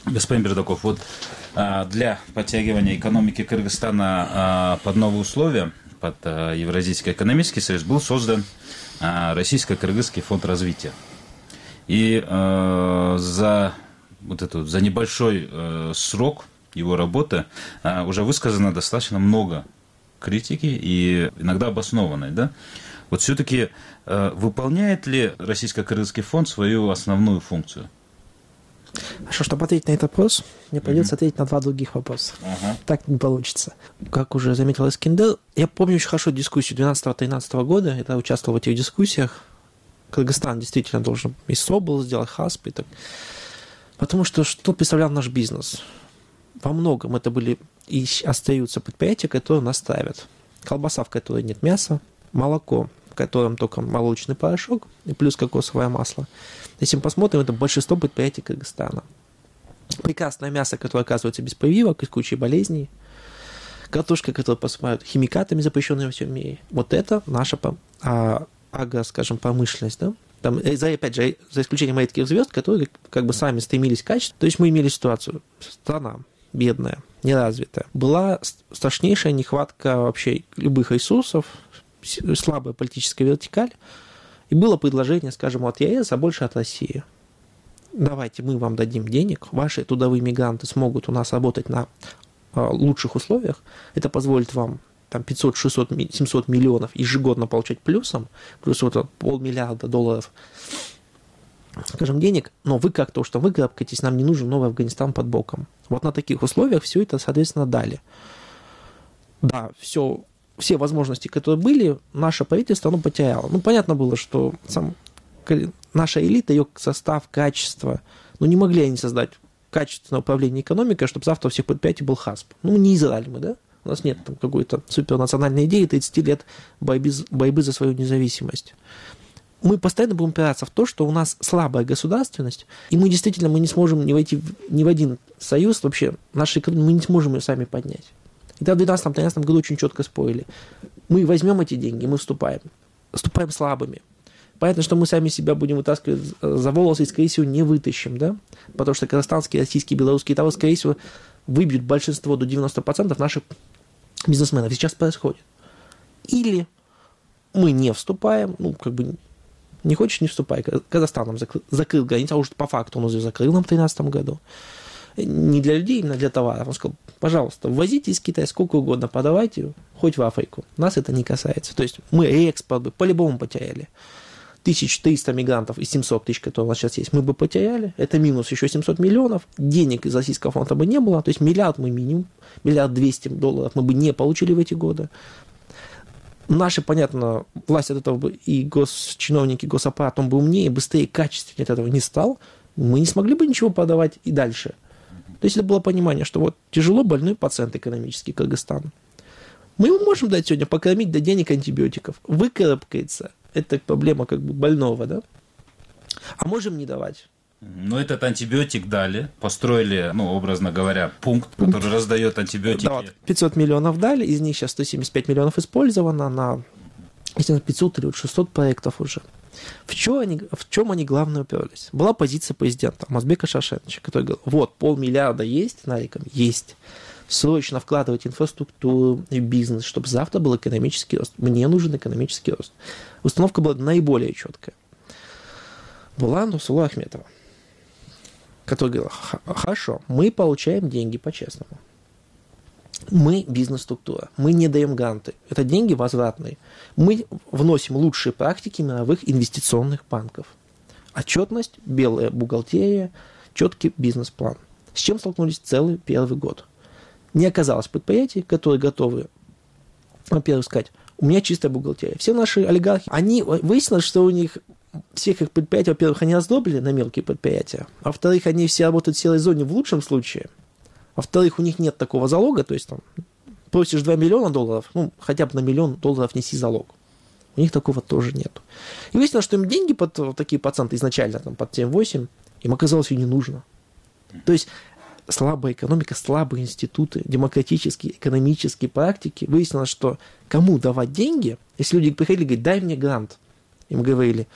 Господин Бердаков, вот для подтягивания экономики Кыргызстана под новые условия, под Евразийский экономический союз, был создан Российско-Кыргызский фонд развития. И за, вот эту, за небольшой срок его работы уже высказано достаточно много критики и иногда обоснованной, да? Вот все-таки выполняет ли Российско-Кыргызский фонд свою основную функцию? Хорошо, чтобы ответить на этот вопрос, мне придется uh-huh. ответить на два других вопроса. Uh-huh. Так не получится. Как уже заметил Эскиндер, я помню очень хорошо дискуссию двенадцатого-тринадцатого года, я участвовал в этих дискуссиях. Кыргызстан действительно должен и СОБЛ сделать, ХАСП и так. Потому что что представлял наш бизнес? Во многом это были и остаются предприятия, которые нас ставят. Колбаса, в которой нет мяса, молоко, в котором только молочный порошок и плюс кокосовое масло. Если мы посмотрим, это большинство предприятий Кыргызстана. Прекрасное мясо, которое оказывается без прививок и с кучей болезней. Картошка, которую посыпают химикатами, запрещенными во всем мире. Вот это наша а, агро, скажем, промышленность. Да? Там, за, опять же, за исключением редких звезд, которые как бы сами стремились к качеству. То есть мы имели ситуацию, страна бедная, неразвитая. Была страшнейшая нехватка вообще любых ресурсов, слабая политическая вертикаль. И было предложение, скажем, от ЕС, а больше от России. Давайте мы вам дадим денег, ваши трудовые мигранты смогут у нас работать на а, лучших условиях. Это позволит вам там, пятьсот, шестьсот, семьсот миллионов ежегодно получать плюсом, плюс вот полмиллиарда долларов, скажем, денег, но вы как то, что вы грабкаетесь, нам не нужен новый Афганистан под боком. Вот на таких условиях все это, соответственно, дали. Да, все... Все возможности, которые были, наше правительство, оно потеряло. Ну, понятно было, что сам, наша элита, ее состав, качество, ну, не могли они создать качественное управление экономикой, чтобы завтра у всех предприятий был ХАСП. Ну, не Израиль мы, да? У нас нет там какой-то супернациональной идеи, тридцать лет борьбы, борьбы за свою независимость. Мы постоянно будем опираться в то, что у нас слабая государственность, и мы действительно мы не сможем не войти в, ни в один союз, вообще, нашей экономики, мы не сможем ее сами поднять. И тогда в две тысячи двенадцатом-две тысячи тринадцатом году очень четко спорили. Мы возьмем эти деньги, мы вступаем. Вступаем слабыми. Понятно, что мы сами себя будем вытаскивать за волосы и, скорее всего, не вытащим, да? Потому что казахстанские, российские, белорусские товары, скорее всего, выбьют большинство до девяноста процентов наших бизнесменов. И сейчас происходит. Или мы не вступаем, ну, как бы, не хочешь, не вступай. Казахстан нам закрыл, закрыл границу, а уже по факту он уже закрыл нам в две тысячи тринадцатом году. Не для людей, именно для товаров. Он сказал, пожалуйста, ввозите из Китая сколько угодно, подавайте, хоть в Африку. Нас это не касается. То есть мы экспорт бы по-любому потеряли. тысяча триста мигрантов из семисот тысяч, которые у нас сейчас есть, мы бы потеряли. Это минус еще семьсот миллионов. Денег из российского фонда бы не было. То есть миллиард мы минимум, миллиард двести долларов мы бы не получили в эти годы. Наши, понятно, власть от этого бы и госчиновники, госаппарат, он бы умнее, быстрее, качественнее от этого не стал. Мы не смогли бы ничего подавать и дальше. То есть это было понимание, что вот тяжело больной пациент экономический Кыргызстан. Мы ему можем дать сегодня покормить, дать денег, антибиотиков. Выкарабкается. Это проблема как бы больного, да? А можем не давать. Ну, этот антибиотик дали, построили, ну, образно говоря, пункт, пункт. который раздает антибиотики. Да, вот пятьсот миллионов дали, из них сейчас сто семьдесят пять миллионов использовано на, если пятьсот или шестьсот проектов уже. В чем они, в чем они главное уперлись? Была позиция президента Алмазбека Шаршеновича, который говорил, вот, полмиллиарда есть, нариком, есть. Срочно вкладывать инфраструктуру и бизнес, чтобы завтра был экономический рост. Мне нужен экономический рост. Установка была наиболее четкая. Была Нурсулу Ахметова, который говорил, хорошо, мы получаем деньги по-честному. Мы бизнес-структура, мы не даем гранты. Это деньги возвратные. Мы вносим лучшие практики мировых инвестиционных банков. Отчетность, белая бухгалтерия, четкий бизнес-план. С чем столкнулись целый первый год? Не оказалось предприятий, которые готовы, во-первых, сказать, у меня чистая бухгалтерия. Все наши олигархи, они выяснилось, что у них всех их предприятий, во-первых, они раздробили на мелкие предприятия, а во-вторых, они все работают в серой зоне в лучшем случае. Во-вторых, у них нет такого залога, то есть там просишь два миллиона долларов, ну, хотя бы на миллион долларов неси залог. У них такого тоже нет. И выяснилось, что им деньги под вот такие проценты изначально, там, под семь-восемь, им оказалось и не нужно. То есть слабая экономика, слабые институты, демократические, экономические практики. Выяснилось, что кому давать деньги, если люди приходили и говорили, дай мне грант, им говорили,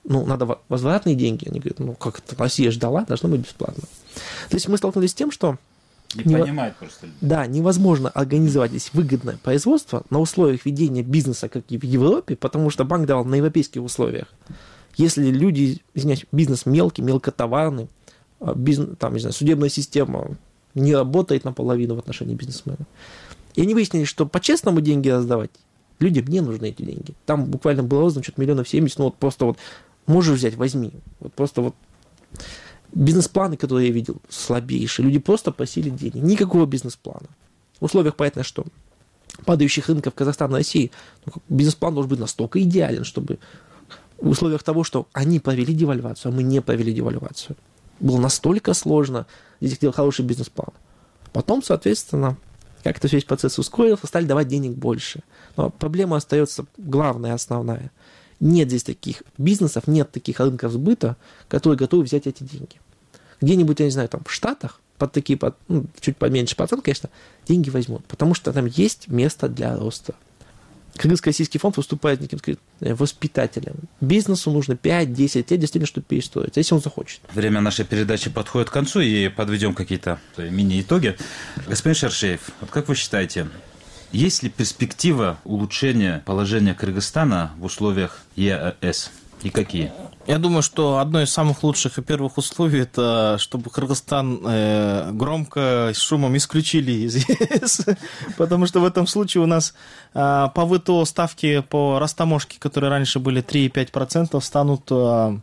ну, надо возвратные деньги. Они говорят, ну, как это, Россия ждала, должно быть бесплатно. То есть мы столкнулись с тем, что... Не Нево... понимают просто. Да, невозможно организовать здесь выгодное производство на условиях ведения бизнеса, как и в Европе, потому что банк давал на европейских условиях. Если люди, извиняюсь, бизнес мелкий, мелкотоварный, бизнес, там, не знаю, судебная система не работает наполовину в отношении бизнесмена. И они выяснили, что по-честному деньги раздавать людям не нужны эти деньги. Там буквально было роздано что-то миллионов семьдесят, ну вот просто вот можешь взять, возьми. Вот просто вот бизнес-планы, которые я видел, слабейшие. Люди просто просили денег. Никакого бизнес-плана. В условиях, понятно, что падающих рынков Казахстана и России, ну, бизнес-план должен быть настолько идеален, чтобы в условиях того, что они провели девальвацию, а мы не провели девальвацию, было настолько сложно здесь делать хороший бизнес-план. Потом, соответственно, как-то весь процесс ускорился, стали давать денег больше. Но проблема остается главная, основная. Нет здесь таких бизнесов, нет таких рынков сбыта, которые готовы взять эти деньги. Где-нибудь, я не знаю, там в Штатах, под такие, под, ну, чуть поменьше процент, конечно, деньги возьмут, потому что там есть место для роста. Кыргызско-российский фонд выступает неким, сказать, воспитателем. Бизнесу нужно пять-десять лет действительно, чтобы перестроиться, если он захочет. Время нашей передачи подходит к концу, и подведем какие-то мини-итоги. Господин Шаршеев, вот как вы считаете, есть ли перспектива улучшения положения Кыргызстана в условиях ЕАЭС? И какие? Я думаю, что одно из самых лучших и первых условий – это чтобы Кыргызстан э, громко с шумом исключили из ЕС, потому что в этом случае у нас э, по ВТО ставки по растаможке, которые раньше были три и пять десятых процента, станут... Э,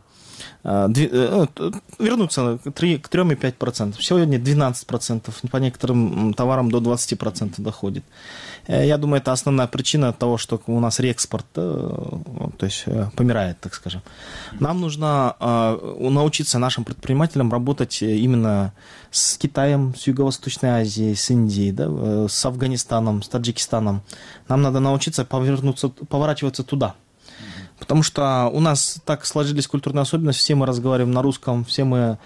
вернуться к трём и пяти процентам. Сегодня двенадцать процентов, по некоторым товарам до двадцати процентов доходит. Я думаю, это основная причина того, что у нас реэкспорт, то есть, помирает, так скажем. Нам нужно научиться нашим предпринимателям работать именно с Китаем, с Юго-Восточной Азией, с Индией, да, с Афганистаном, с Таджикистаном. Нам надо научиться повернуться, поворачиваться туда. Потому что у нас так сложились культурные особенности, все мы разговариваем на русском, все мы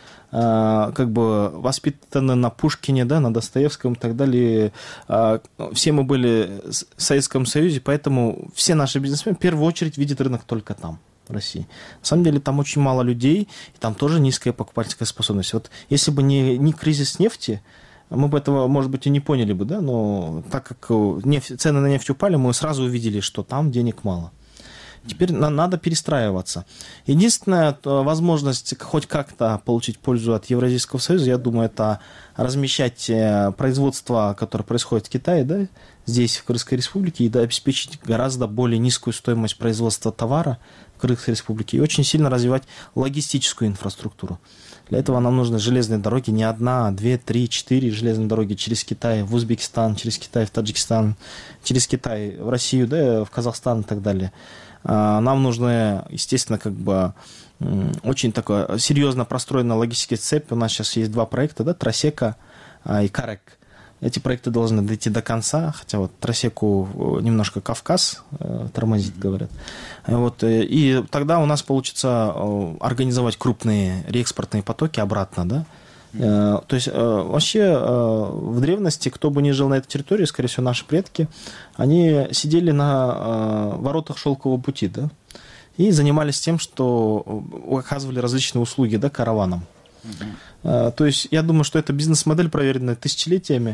э, как бы воспитаны на Пушкине, да, на Достоевском и так далее. Э, все мы были в Советском Союзе, поэтому все наши бизнесмены в первую очередь видят рынок только там, в России. На самом деле там очень мало людей, и там тоже низкая покупательская способность. Вот если бы не, не кризис нефти, мы бы этого, может быть, и не поняли бы, да, но так как нефть, цены на нефть упали, мы сразу увидели, что там денег мало. Теперь нам надо перестраиваться. Единственная возможность хоть как-то получить пользу от Евразийского союза, я думаю, это размещать производство, которое происходит в Китае, да, здесь, в Кыргызской республике, и да, обеспечить гораздо более низкую стоимость производства товара в Кыргызской республике и очень сильно развивать логистическую инфраструктуру. Для этого нам нужны железные дороги, не одна, а две, три, четыре железные дороги через Китай в Узбекистан, через Китай в Таджикистан, через Китай в Россию, да, в Казахстан и так далее. Нам нужны, естественно, как бы очень такая серьезно простроенная логистическая цепь. У нас сейчас есть два проекта, да, Трасека и Карек. Эти проекты должны дойти до конца, хотя вот Трасеку немножко Кавказ тормозит, говорят. Вот, и тогда у нас получится организовать крупные реэкспортные потоки обратно, да. То есть вообще в древности, кто бы ни жил на этой территории, скорее всего, наши предки, они сидели на воротах шелкового пути, да, и занимались тем, что оказывали различные услуги, да, караванам. Uh-huh. То есть я думаю, что это бизнес-модель, проверенная тысячелетиями.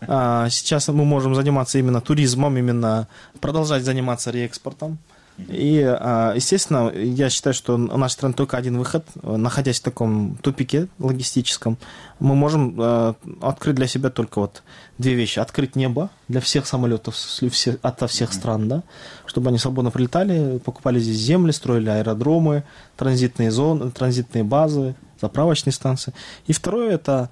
Сейчас мы можем заниматься именно туризмом, именно продолжать заниматься реэкспортом. И, естественно, я считаю, что у нашей страны только один выход. Находясь в таком тупике логистическом, мы можем открыть для себя только вот две вещи. Открыть небо для всех самолетов ото всех стран, да, чтобы они свободно прилетали, покупали здесь земли, строили аэродромы, транзитные зоны, транзитные базы, заправочные станции. И второе, это,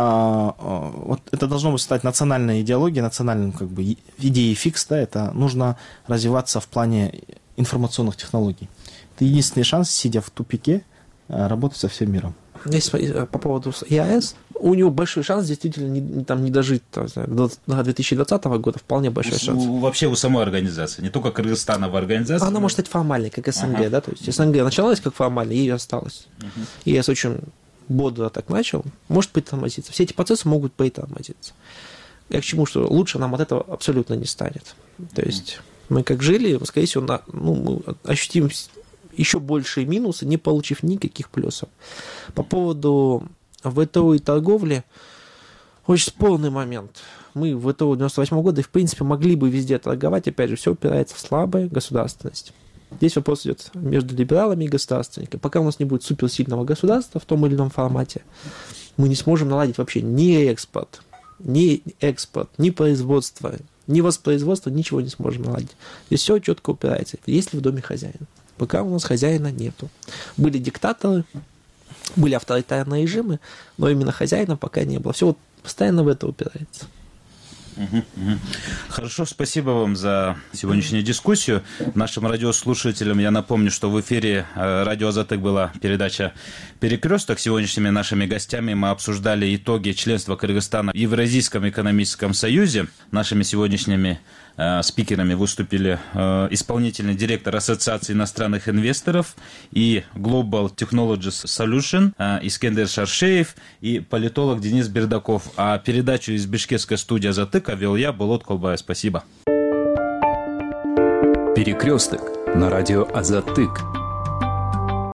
вот это должно стать национальной идеологией, национальным как бы идеей фикс, да, это нужно развиваться в плане информационных технологий. Это единственный шанс, сидя в тупике, работать со всем миром. Здесь по поводу ЕАЭС, у него большой шанс действительно не, там, не дожить там, до две тысячи двадцатого года, вполне большой шанс. У, вообще у самой организации, не только Кыргызстанова организация. Она может стать формальной, как СНГ, ага. да, то есть СНГ началась как формальная, и осталась. Угу. ЕАЭС очень бодро так начал, может притормозиться. Все эти процессы могут притормозиться. Я к чему, что лучше нам от этого абсолютно не станет. То есть мы как жили, скорее всего, на, ну, мы ощутим еще большие минусы, не получив никаких плюсов. По поводу ВТО и торговли, очень спорный момент. Мы в ВТО девяносто восьмого года, в принципе, могли бы везде торговать. Опять же, все упирается в слабую государственность. Здесь вопрос идет между либералами и государственниками. Пока у нас не будет суперсильного государства в том или ином формате, мы не сможем наладить вообще ни экспорт, ни экспорт, ни производство, ни воспроизводство, ничего не сможем наладить. Здесь все четко упирается. Есть ли в доме хозяин? Пока у нас хозяина нету. Были диктаторы, были авторитарные режимы, но именно хозяина пока не было. Все вот постоянно в это упирается. Угу, угу. Хорошо, спасибо вам за сегодняшнюю дискуссию. Нашим радиослушателям я напомню, что в эфире радио Азатык была передача «Перекресток». Сегодняшними нашими гостями мы обсуждали итоги членства Кыргызстана в Евразийском экономическом союзе. Нашими сегодняшними э, спикерами выступили э, исполнительный директор Ассоциации иностранных инвесторов и Global Technologies Solution э, Искендер Шаршеев и политолог Денис Бердаков. А передачу из бишкекской студии Азатык вел я, Болот Колбаев. Спасибо. Перекресток на радио Азатык.